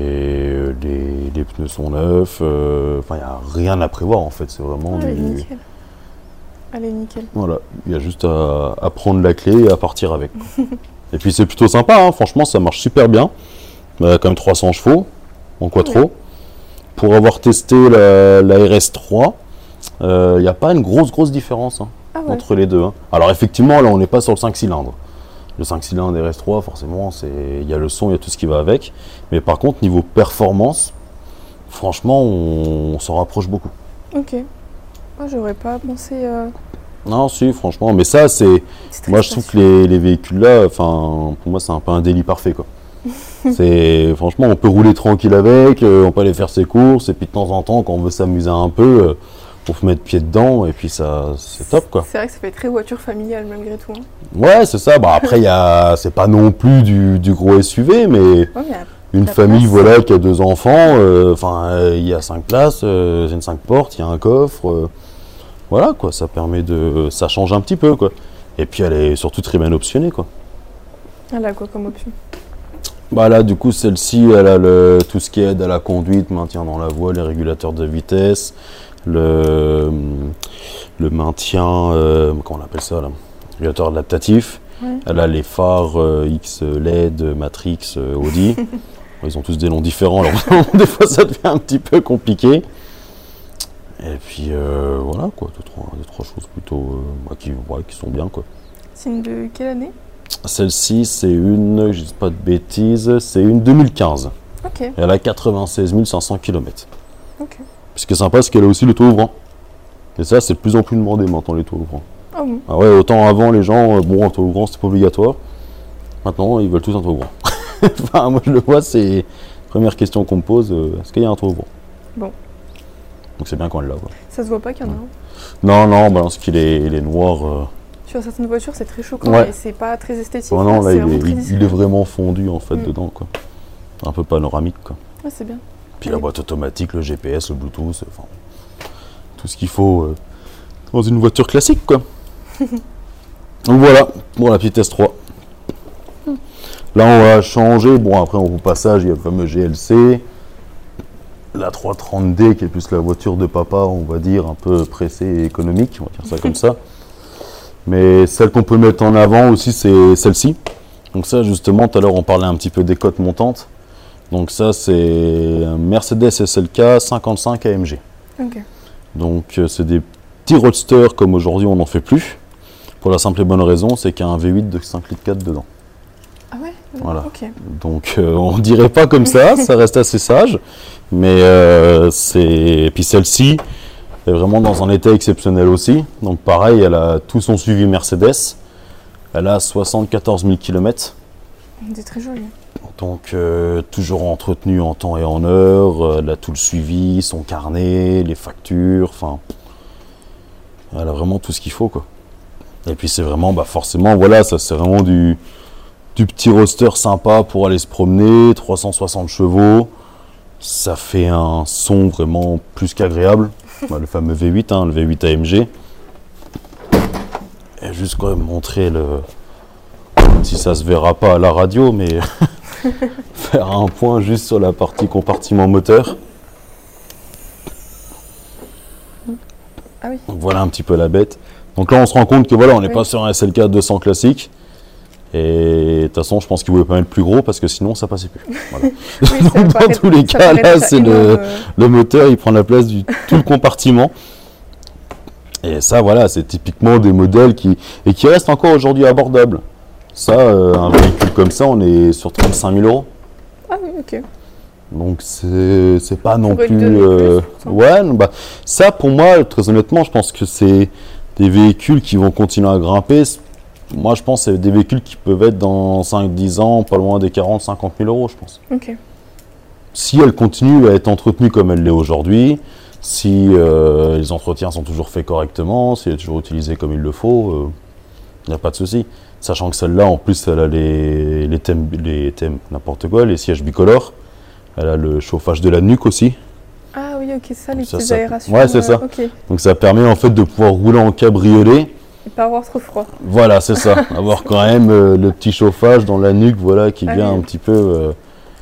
les pneus sont neufs, il n'y a rien à prévoir en fait, c'est vraiment Nickel. Allez, nickel. Voilà, il y a juste à prendre la clé et à partir avec. Et puis c'est plutôt sympa, hein. Franchement ça marche super bien. Il y a quand même 300 chevaux en quattro. Ouais. Pour avoir testé la RS3, il n'y a pas une grosse différence entre les deux. Hein. Alors effectivement là on n'est pas sur le 5 cylindres. Le 5 cylindres RS3 forcément il y a le son, il y a tout ce qui va avec. Mais par contre niveau performance, franchement on s'en rapproche beaucoup. Ok. Moi j'aurais pas pensé... Non, si, franchement, mais ça, moi, je trouve que les véhicules-là, pour moi, c'est un peu un délit parfait, quoi. Franchement, on peut rouler tranquille avec, on peut aller faire ses courses, et puis de temps en temps, quand on veut s'amuser un peu, on peut mettre pied dedans, et puis ça, c'est top, quoi. C'est vrai que ça fait très voiture familiale, malgré tout. Hein. Ouais, c'est ça. Après, c'est pas non plus du gros SUV, mais une famille, voilà, qui a 2 enfants, il y a 5 places, c'est une 5 portes, il y a un coffre. Voilà quoi, ça change un petit peu quoi. Et puis elle est surtout très bien optionnée quoi. Elle a quoi comme option? Là du coup celle-ci elle a tout ce qui aide à la conduite, maintien dans la voie, les régulateurs de vitesse, le maintien, comment on appelle ça là, régulateur adaptatif. Ouais. Elle a les phares X LED, Matrix, Audi. Ils ont tous des noms différents, alors des fois ça devient un petit peu compliqué. Et puis voilà quoi, deux, trois choses plutôt qui sont bien quoi. C'est une de quelle année? Celle-ci c'est une, je dis pas de bêtises, c'est une 2015. Ok. Et elle a 96 500 km. Ok. Ce qui est sympa, c'est qu'elle a aussi le toit ouvrant. Et ça c'est de plus en plus demandé maintenant les toits ouvrants. Ah bon? Ah ouais, autant avant les gens, un toit ouvrant c'était pas obligatoire. Maintenant ils veulent tous un toit ouvrant. Moi je le vois, c'est la première question qu'on me pose, est-ce qu'il y a un toit ouvrant? Bon. Donc c'est bien quand elle l'a. Ça se voit pas qu'il y en a un? Non, parce qu'il est noir. Sur certaines voitures, c'est très choquant et c'est pas très esthétique. Oh non, là, il est vraiment fondu en fait dedans, quoi. Un peu panoramique, quoi. Ouais, c'est bien. Puis la boîte automatique, le GPS, le Bluetooth, tout ce qu'il faut dans une voiture classique, quoi. Donc voilà, pour la petite S3. Là, on va changer. Bon, après, au passage, il y a le fameux GLC. La 330D qui est plus la voiture de papa, on va dire, un peu pressée et économique, on va dire ça comme ça. Mais celle qu'on peut mettre en avant aussi, c'est celle-ci. Donc ça, justement, tout à l'heure, on parlait un petit peu des cotes montantes. Donc ça, c'est un Mercedes SLK 55 AMG. Okay. Donc c'est des petits roadsters comme aujourd'hui, on n'en fait plus. Pour la simple et bonne raison, c'est qu'il y a un V8 de 5,4 litres dedans. Ah ouais? Voilà. Okay. Donc on dirait pas comme ça reste assez sage. Mais et puis celle-ci est vraiment dans un état exceptionnel aussi. Donc pareil, elle a tout son suivi Mercedes. Elle a 74 000 km. C'est très joli. Donc toujours entretenue en temps et en heure. Elle a tout le suivi, son carnet, les factures. Elle a vraiment tout ce qu'il faut quoi. Et puis c'est vraiment, forcément, voilà, ça c'est vraiment du petit roadster sympa pour aller se promener. 360 chevaux. Ça fait un son vraiment plus qu'agréable. Le fameux V8, le V8 AMG. Et juste quand même montrer si ça se verra pas à la radio, mais faire un point juste sur la partie compartiment moteur. Ah oui. Donc voilà un petit peu la bête. Donc là on se rend compte que voilà, on n'est pas sur un SLK 200 classique. Et de toute façon, je pense qu'ils ne voulaient pas mettre plus gros parce que sinon, ça passait plus. Voilà. Oui, Donc, dans tous les cas, là, c'est le moteur, il prend la place du tout le compartiment. Et ça, voilà, c'est typiquement des modèles qui restent encore aujourd'hui abordables. Ça, un véhicule comme ça, on est sur 35 000 euros. Ah oui, ok. Donc, c'est pas non Pour une plus... de plus, ouais, non, bah, ça, pour moi, très honnêtement, je pense que c'est des véhicules qui vont continuer à grimper. Moi, je pense que c'est des véhicules qui peuvent être dans 5-10 ans, pas loin des 40-50 000 euros, je pense. Ok. Si elle continue à être entretenue comme elle l'est aujourd'hui, si les entretiens sont toujours faits correctement, si elle est toujours utilisée comme il le faut, il n'y a pas de souci. Sachant que celle-là, en plus, elle a les thèmes, n'importe quoi, les sièges bicolores. Elle a le chauffage de la nuque aussi. Ah oui, ok, ça, les Ça, petites ça- aérations. ouais, c'est ça. Ok. Donc ça permet en fait de pouvoir rouler en cabriolet. Et pas avoir trop froid. Voilà, c'est ça. Avoir quand même le petit chauffage dans la nuque, voilà, qui Ah vient oui. un petit peu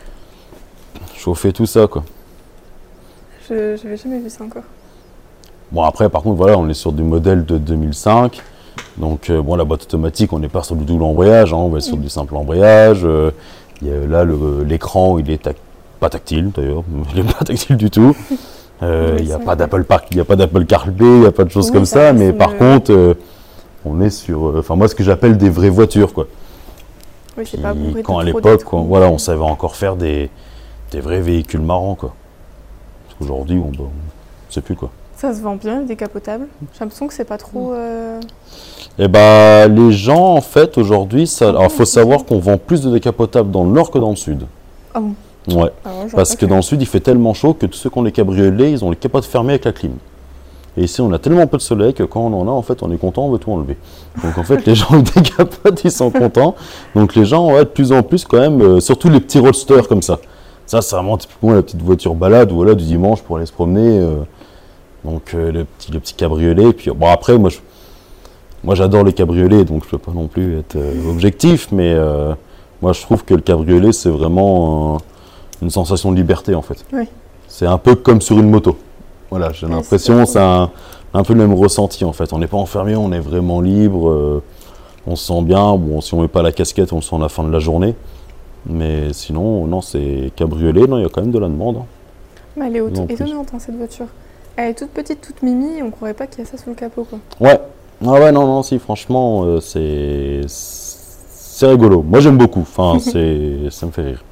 chauffer tout ça, quoi. Je n'avais jamais vu ça encore. Bon, après, par contre, voilà, on est sur du modèle de 2005. Donc, bon, la boîte automatique, on n'est pas sur du double embrayage, hein, on va sur du simple embrayage. Là, l'écran, il est pas tactile, d'ailleurs. Il n'est pas tactile du tout. Il n'y a pas d'Apple CarPlay, il n'y a pas de choses Oui, comme ça ça. reste Mais une- par contre, on est sur, enfin, moi, ce que j'appelle des vraies voitures, quoi. Oui, c'est Qui, pas bourré de quand à trop l'époque, d'étrons. voilà, on savait encore faire des vrais véhicules marrants, quoi. Parce qu'aujourd'hui, on ne sait plus, quoi. Ça se vend bien, les décapotables. J'ai l'impression que c'est pas trop. Eh ben, les gens, en fait, aujourd'hui, alors, il faut savoir qu'on vend plus de décapotables dans le nord que dans le sud. Ah bon. Ouais. Alors, j'aurais Parce pas que fait. dans le sud, il fait tellement chaud que tous ceux qui ont les cabriolets, ils ont les capotes fermées avec la clim. Et ici, on a tellement peu de soleil que quand on en a, en fait, on est content, on veut tout enlever. Donc, en fait, les gens avec des capotes, ils sont contents. Donc, les gens, ouais, de plus en plus, quand même, surtout les petits roadsters comme ça. Ça, c'est vraiment typiquement la petite voiture balade, voilà, du dimanche pour aller se promener. Donc, le petit cabriolet. Et puis, bon, après, moi, j'adore les cabriolets, donc je ne peux pas non plus être objectif, mais moi, je trouve que le cabriolet, c'est vraiment une sensation de liberté, en fait. Oui. C'est un peu comme sur une moto. Voilà, j'ai Ouais, l'impression, c'est c'est un peu le même ressenti, en fait. On n'est pas enfermé, on est vraiment libre, on se sent bien. Bon, si on ne met pas la casquette, on le sent à la fin de la journée. Mais sinon, non, c'est cabriolet, non, il y a quand même de la demande. Hein. Mais elle est Non, en plus. étonnante, hein, cette voiture. Elle est toute petite, toute mimi, et on croirait pas qu'il y a ça sous le capot, quoi. Ouais, ah ouais, non, si, franchement, c'est rigolo. Moi, j'aime beaucoup, enfin, ça me fait rire.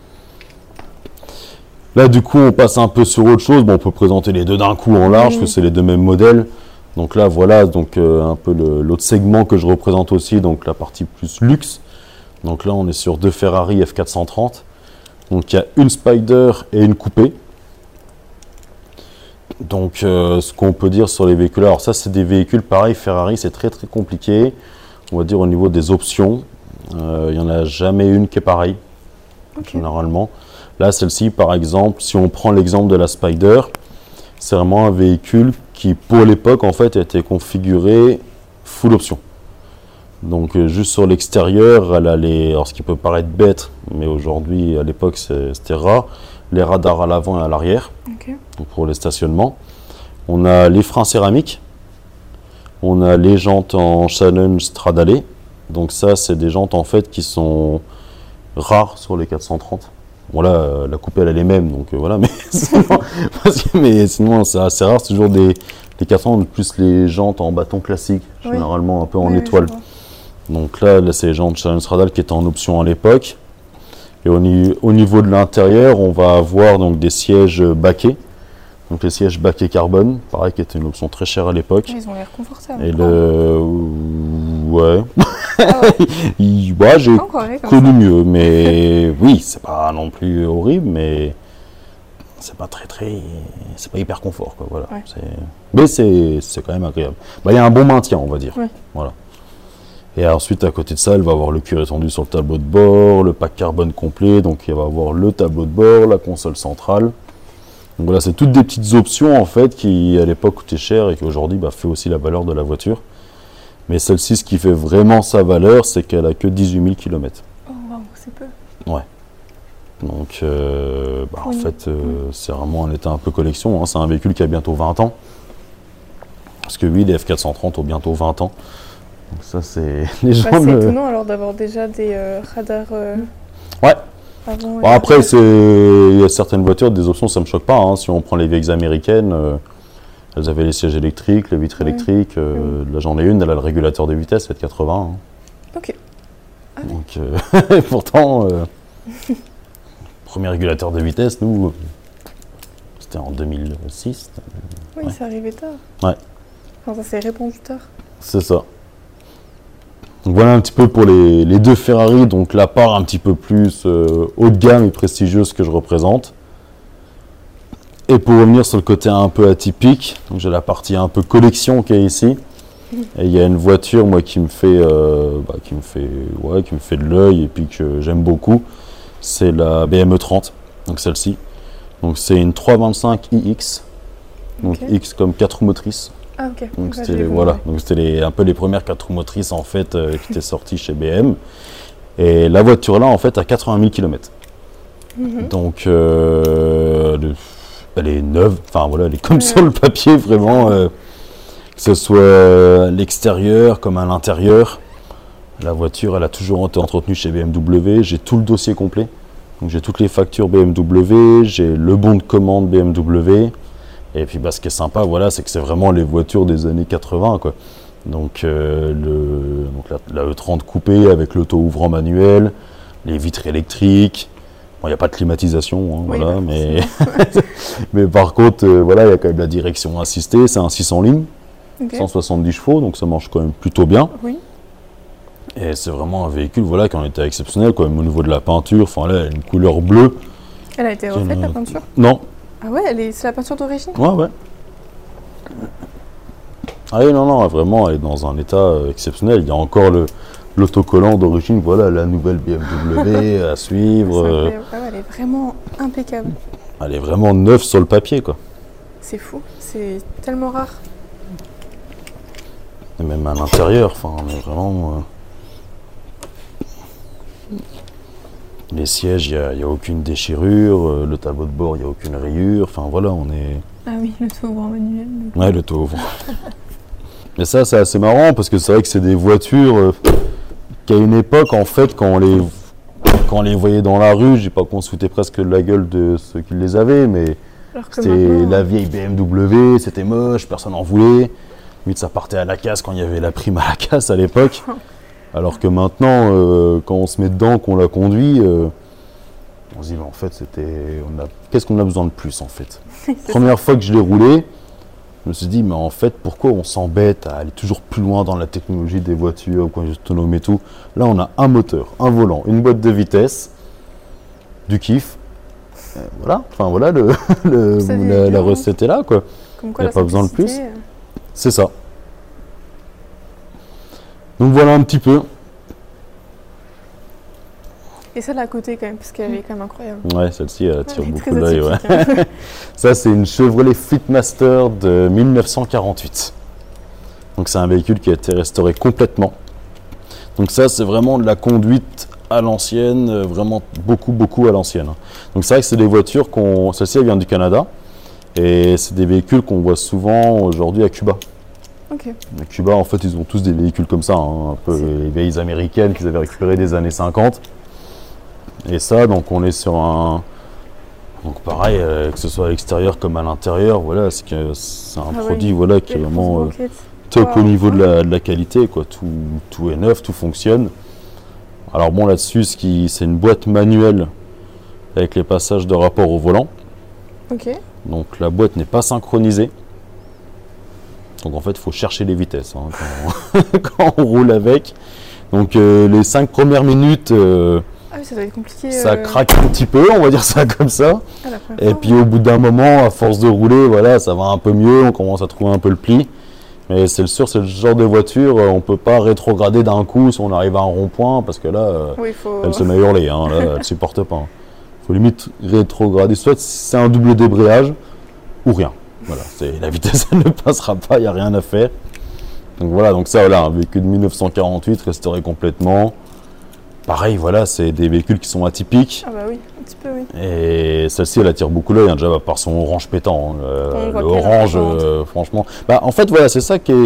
Là, du coup, on passe un peu sur autre chose. Bon, on peut présenter les deux d'un coup en large, parce que c'est les deux mêmes modèles. Donc là, voilà, donc un peu l'autre segment que je représente aussi, donc la partie plus luxe. Donc là, on est sur deux Ferrari F430. Donc il y a une Spider et une coupée. Donc ce qu'on peut dire sur les véhicules, alors ça c'est des véhicules pareil, Ferrari, c'est très très compliqué. On va dire au niveau des options, il n'y en a jamais une qui est pareille, généralement. Là, celle-ci, par exemple, si on prend l'exemple de la Spider, c'est vraiment un véhicule qui, pour l'époque, en fait, a été configuré full option. Donc, juste sur l'extérieur, elle a alors ce qui peut paraître bête, mais aujourd'hui, à l'époque, c'était rare, les radars à l'avant et à l'arrière, donc pour les stationnements. On a les freins céramiques, on a les jantes en challenge Stradale. Donc ça, c'est des jantes, en fait, qui sont rares sur les 430. Bon là, la coupée elle est les mêmes, donc voilà, mais sinon c'est assez rare, c'est toujours des 400 plus les jantes en bâton classique, généralement un peu en étoile. Donc là c'est les jantes Challenge Stradale qui étaient en option à l'époque. Et au niveau de l'intérieur, on va avoir donc des sièges baquets, donc les sièges baquets carbone, pareil qui était une option très chère à l'époque. Ils ont l'air confortables. Et ouais. Ah ouais. J'ai Encore, ouais, comme connu ça. mieux, mais oui, c'est pas non plus horrible, mais c'est pas c'est pas hyper confort, quoi, voilà. Ouais. Mais c'est quand même agréable. Bah, il y a un bon maintien, on va dire. Ouais. Voilà. Et ensuite, à côté de ça, elle va avoir le cuir étendu sur le tableau de bord, le pack carbone complet, donc il va avoir le tableau de bord, la console centrale. Donc voilà, c'est toutes des petites options en fait qui à l'époque coûtaient cher et qui aujourd'hui fait aussi la valeur de la voiture. Mais celle-ci, ce qui fait vraiment sa valeur, c'est qu'elle a que 18 000 km. Oh waouh, c'est peu. Ouais. Donc, en fait, c'est vraiment un état un peu collection. Hein. C'est un véhicule qui a bientôt 20 ans. Parce que oui, les F430 ont bientôt 20 ans. Donc ça, c'est les gens. C'est étonnant alors d'avoir déjà des radars. Ouais. Avant, Bon, après, il y a certaines voitures, des options, ça me choque pas. Hein. Si on prend les vieilles américaines, elles avaient les sièges électriques, les vitres électriques. Là, j'en ai une, elle a le régulateur de vitesse, elle fait de 80. Hein. Ok. Ah, donc, pourtant, premier régulateur de vitesse, nous, c'était en 2006. Oui, c'est arrivé tard. Ouais. Enfin, ça s'est répandu tard. C'est ça. Donc voilà un petit peu pour les deux Ferrari, donc la part un petit peu plus haut de gamme et prestigieuse que je représente. Et pour revenir sur le côté un peu atypique, donc j'ai la partie un peu collection qui est ici. Et il y a une voiture moi qui me fait de l'œil et puis que j'aime beaucoup. C'est la BMW 30, donc celle-ci. Donc c'est une 325 iX, donc X comme 4 roues motrices. Ah ok. Donc c'était un peu les premières 4 roues motrices en fait qui étaient sorties chez BM. Et la voiture là en fait a 80 000 km. Donc elle est neuve, enfin voilà, elle est comme sur le papier vraiment, que ce soit à l'extérieur comme à l'intérieur. La voiture elle a toujours été entretenue chez BMW, j'ai tout le dossier complet. Donc j'ai toutes les factures BMW, j'ai le bon de commande BMW. Et puis ce qui est sympa, voilà, c'est que c'est vraiment les voitures des années 80, quoi. Donc, la E30 coupée avec l'auto-ouvrant manuel, les vitres électriques. Bon, il n'y a pas de climatisation, hein, Oui, voilà, mais par contre, voilà, il y a quand même la direction assistée. C'est un 600 lignes, 170 chevaux, donc ça marche quand même plutôt bien. Oui. Et c'est vraiment un véhicule, voilà, qui en était exceptionnel, quand même au niveau de la peinture. Enfin là, elle a une couleur bleue. Elle a été refaite la peinture? Non. Ah ouais, c'est la peinture d'origine? Ouais. Ah oui, non, vraiment, elle est dans un état exceptionnel. Il y a encore l'autocollant d'origine, voilà, la nouvelle BMW à suivre. Elle est vraiment impeccable. Elle est vraiment neuve sur le papier, quoi. C'est fou, c'est tellement rare. Et même à l'intérieur, enfin, on est vraiment... Les sièges, il n'y a aucune déchirure, le tableau de bord, il n'y a aucune rayure, enfin voilà, on est... Ah oui, le tour-ouvrant manuel. Ouais, le tour-ouvrant. Mais ça, c'est assez marrant, parce que c'est vrai que c'est des voitures qu'à une époque, en fait, quand on les voyait dans la rue, je dis pas qu'on se foutait presque de la gueule de ceux qui les avaient, mais c'était la vieille BMW, c'était moche, personne n'en voulait. Vite, ça partait à la casse quand il y avait la prime à la casse à l'époque. Alors que maintenant, quand on se met dedans, qu'on la conduit, on se dit, mais en fait, qu'est-ce qu'on a besoin de plus, en fait? Première fois que je l'ai roulé, je me suis dit, mais en fait, pourquoi on s'embête à aller toujours plus loin dans la technologie des voitures, au conduite autonome et tout? Là, on a un moteur, un volant, une boîte de vitesse, du kiff. Voilà, enfin voilà, la recette est là, quoi. Il n'y a pas besoin de plus. C'est ça. Donc voilà un petit peu. Et celle à côté quand même, parce qu'elle est quand même incroyable. Ouais, celle-ci, elle attire beaucoup l'œil. Ouais. Ça, c'est une Chevrolet Fleetmaster de 1948. Donc c'est un véhicule qui a été restauré complètement. Donc ça, c'est vraiment de la conduite à l'ancienne, vraiment beaucoup à l'ancienne. Donc c'est vrai que c'est des voitures celle-ci, elle vient du Canada. Et c'est des véhicules qu'on voit souvent aujourd'hui à Cuba. Okay. À Cuba, en fait, ils ont tous des véhicules comme ça, hein, un peu les vieilles américaines qu'ils avaient récupérées des années 50. Et ça, donc on est sur un... Donc pareil, que ce soit à l'extérieur comme à l'intérieur, voilà, c'est un produit voilà, qui est vraiment top au niveau de la qualité, quoi. Tout est neuf, tout fonctionne. Alors bon, là-dessus, c'est une boîte manuelle avec les passages de rapport au volant. Ok. Donc la boîte n'est pas synchronisée. Donc en fait, il faut chercher les vitesses hein, quand on roule avec. Donc les 5 premières minutes, ah oui, ça doit être compliqué. Ça craque un petit peu, on va dire ça comme ça. Et puis au bout d'un moment, à force de rouler, voilà, ça va un peu mieux, on commence à trouver un peu le pli. Mais c'est le genre de voiture, on ne peut pas rétrograder d'un coup si on arrive à un rond-point, parce que là, elle se met à hurler, hein, là, elle ne supporte pas. Il faut limite rétrograder, soit c'est un double débrayage, ou rien. Voilà, la vitesse elle ne passera pas, il n'y a rien à faire. Donc voilà, donc ça voilà, un véhicule de 1948 restauré complètement. Pareil, voilà, c'est des véhicules qui sont atypiques. Ah bah oui, un petit peu oui. Et celle-ci elle attire beaucoup l'œil, hein, déjà par son orange pétant. Le orange, franchement. Bah, en fait voilà, c'est ça qui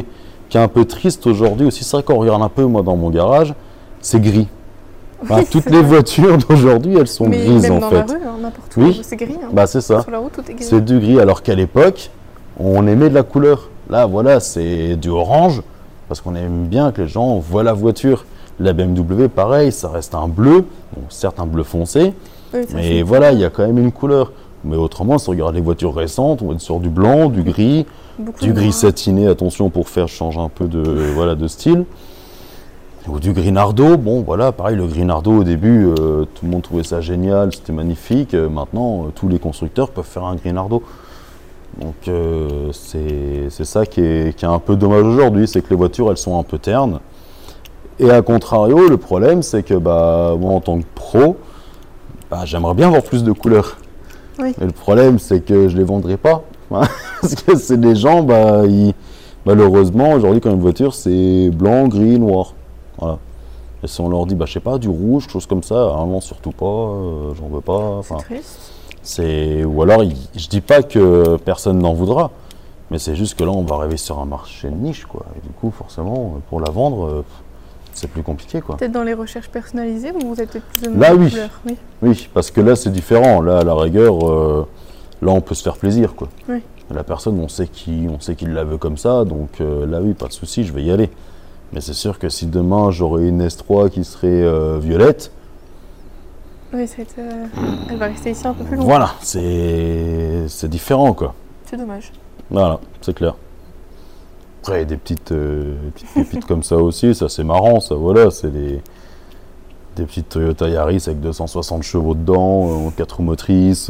qui est un peu triste aujourd'hui aussi, c'est vrai qu'on regarde un peu, moi, dans mon garage, c'est gris. Enfin, toutes les voitures d'aujourd'hui, elles sont grises, même en dans fait. la rue, hein, n'importe où, Oui. c'est gris. Hein. Bah, c'est ça. Sur la route, tout est gris. C'est du gris, alors qu'à l'époque, on aimait de la couleur. Là, voilà, c'est du orange, parce qu'on aime bien que les gens voient la voiture. La BMW, pareil, ça reste un bleu, bon, certes un bleu foncé, Oui, ça, mais c'est- voilà, il y a quand même une couleur. Mais autrement, si on regarde les voitures récentes, on va être sur du blanc, du gris, beaucoup du de gris noir. satiné, attention pour faire changer un peu de, voilà, de style. Ou du gris Nardo, bon voilà, pareil, le gris Nardo au début, tout le monde trouvait ça génial, c'était magnifique. Maintenant, tous les constructeurs peuvent faire un gris Nardo. Donc c'est ça qui est un peu dommage aujourd'hui, c'est que les voitures elles sont un peu ternes. Et à contrario, le problème c'est que bah, moi en tant que pro, bah, j'aimerais bien avoir plus de couleurs. Oui. Et le problème c'est que je les vendrai pas. Hein, parce que c'est des gens, bah, malheureusement aujourd'hui quand une voiture c'est blanc, gris, noir. Voilà. Et si on leur dit, bah, je sais pas, du rouge, quelque chose comme ça, ah non, surtout pas, j'en veux pas. C'est Enfin, triste. ou alors, je dis pas que personne n'en voudra, mais c'est juste que là, on va arriver sur un marché de niche, quoi. Et du coup, forcément, pour la vendre, c'est plus compliqué, quoi. Peut-être dans les recherches personnalisées, ou vous êtes peut-être plus Là, de oui. couleurs. Oui. Oui, parce que là, c'est différent. Là, à la rigueur, là, on peut se faire plaisir, quoi. Oui. La personne, on sait qu'il la veut comme ça, donc là, oui, pas de souci, je vais y aller. Mais c'est sûr que si demain, j'aurais une S3 qui serait violette, Oui, elle va rester ici un peu plus longtemps. voilà, c'est différent, quoi. C'est dommage. Voilà, c'est clair. Après, il y a des petites pépites comme ça aussi, ça c'est marrant, ça, voilà, c'est des petites Toyota Yaris avec 260 chevaux dedans, en 4 roues motrices.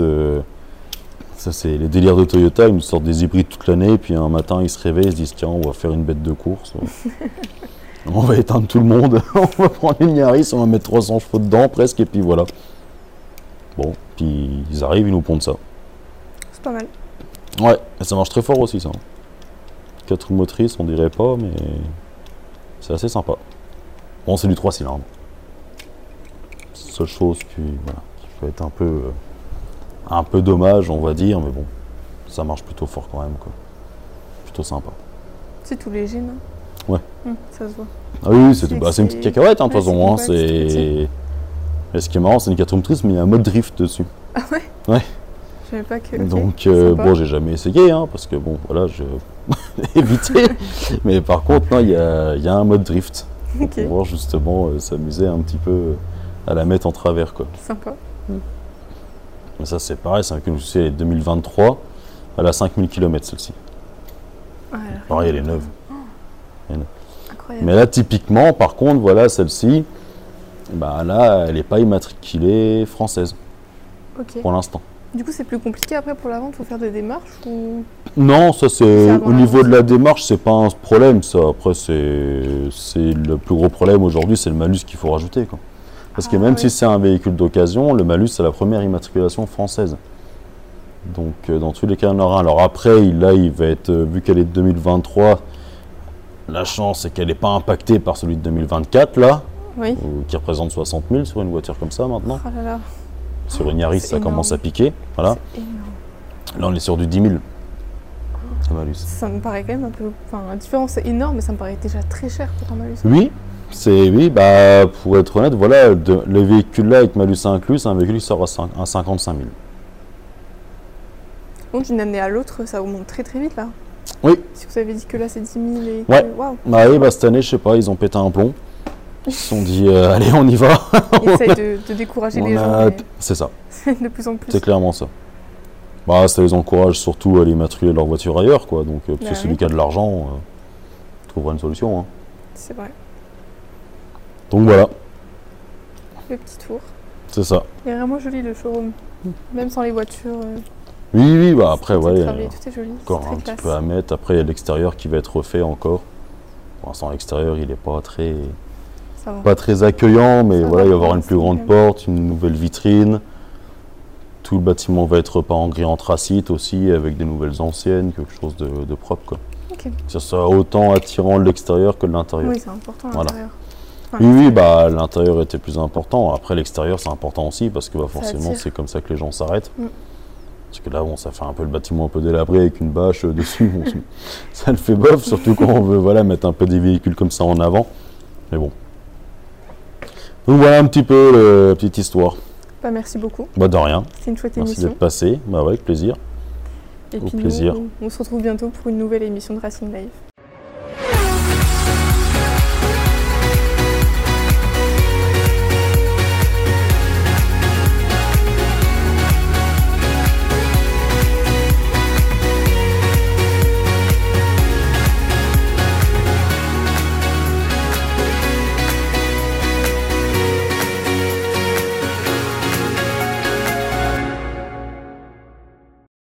Ça, c'est les délires de Toyota, ils nous sortent des hybrides toute l'année, puis un matin, ils se réveillent, ils se disent, tiens, on va faire une bête de course. On va éteindre tout le monde, on va prendre une Yaris, on va mettre 300 chevaux dedans, presque, et puis voilà. Bon, puis ils arrivent, ils nous pondent ça. C'est pas mal. Ouais, et ça marche très fort aussi, ça. 4 roues motrices, on dirait pas, mais c'est assez sympa. Bon, c'est du 3 cylindres. Seule chose qui peut être un peu dommage, on va dire, mais bon, ça marche plutôt fort quand même, quoi. Plutôt sympa. C'est tout léger, non? Ouais. Ça se voit. Ah oui, c'est C'est une petite cacahuète, hein, de toute ouais, façon. Hein, c'est compact, c'est petit. Mais ce qui est marrant, c'est une 4 roues motrices, mais il y a un mode drift dessus. Ah ouais? Ouais. Je savais pas que. ok, Donc, sympa. bon, j'ai jamais essayé, hein, parce que bon, voilà, je évité. Mais par contre, non, il y a un mode drift. Ok. Pour pouvoir justement s'amuser un petit peu à la mettre en travers, quoi. Sympa. Mais ça, c'est pareil, c'est un véhicule, je sais, elle est 2023. Elle a 5000 km, celle-ci. Ouais, Pareil, elle est neuve. incroyable. Mais là, typiquement, par contre, voilà, celle-ci, bah là, elle n'est pas immatriculée française, Ok. pour l'instant. Du coup, c'est plus compliqué après pour la vente, faut faire des démarches ou. Non, ça c'est C'est avant au la niveau vente. de la démarche, c'est pas un problème. Ça, après, c'est le plus gros problème aujourd'hui, c'est le malus qu'il faut rajouter, quoi. Parce que Ah, même oui. si c'est un véhicule d'occasion, le malus c'est la première immatriculation française. Donc dans tous les cas, il y en aura un. Alors après, là, il va être vu qu'elle est de 2023. La chance, c'est qu'elle n'est pas impactée par celui de 2024 là, Oui. qui représente 60 000 sur une voiture comme ça maintenant. Oh là là. Sur une Yaris, c'est ça commence à énorme. piquer. Voilà. C'est énorme. Là, on est sur du 10 000. Le malus. Ça me paraît quand même un peu. Enfin, la différence est énorme, mais ça me paraît déjà très cher pour un malus. Oui, bah, pour être honnête, voilà, le véhicule là avec malus inclus, c'est un véhicule qui sort à 55 000. Donc, d'une année à l'autre, ça augmente très très vite là. Oui. Si vous avez dit que là c'est 10 000 et. Ouais. Waouh. Bah oui, bah cette année, je sais pas, ils ont pété un plomb. Ils se sont dit, allez, on y va. Ils essayent de décourager les gens. C'est ça, mais de plus en plus. c'est clairement ça. Bah, ça les encourage surtout à aller immatriculer leur voiture ailleurs, quoi. Donc, parce Bah que celui oui. qui a de l'argent trouvera une solution. Hein. C'est vrai. Donc voilà, Le petit tour. c'est ça. Il est vraiment joli le showroom. Même sans les voitures. Oui, bah après, tout est ouais, travaillé, tout est joli. encore c'est un très petit classe. peu à mettre. Après, il y a l'extérieur qui va être refait encore. Pour l'instant, l'extérieur, il n'est pas très... Ça va. Pas très accueillant, mais Ça voilà, va, il va y avoir une c'est plus grande bien. porte, une nouvelle vitrine. Tout le bâtiment va être peint en gris anthracite aussi, avec des nouvelles anciennes, quelque chose de propre, quoi. Ok. Que ce soit autant attirant de l'extérieur que de l'intérieur. Oui, c'est important Voilà. l'intérieur. Enfin, Oui, bah l'intérieur était plus important. Après, l'extérieur, c'est important aussi, parce que bah, forcément, attire. c'est comme ça que les gens s'arrêtent. Mm. Parce que là, bon, ça fait un peu le bâtiment un peu délabré avec une bâche dessus. Bon, ça le fait bof, surtout quand on veut mettre un peu des véhicules comme ça en avant. Mais bon. Donc voilà un petit peu la petite histoire. Merci beaucoup. De rien. C'est une chouette Merci émission. d'être passé. Avec plaisir. Et Au puis plaisir. nous, on se retrouve bientôt pour une nouvelle émission de Racing Live.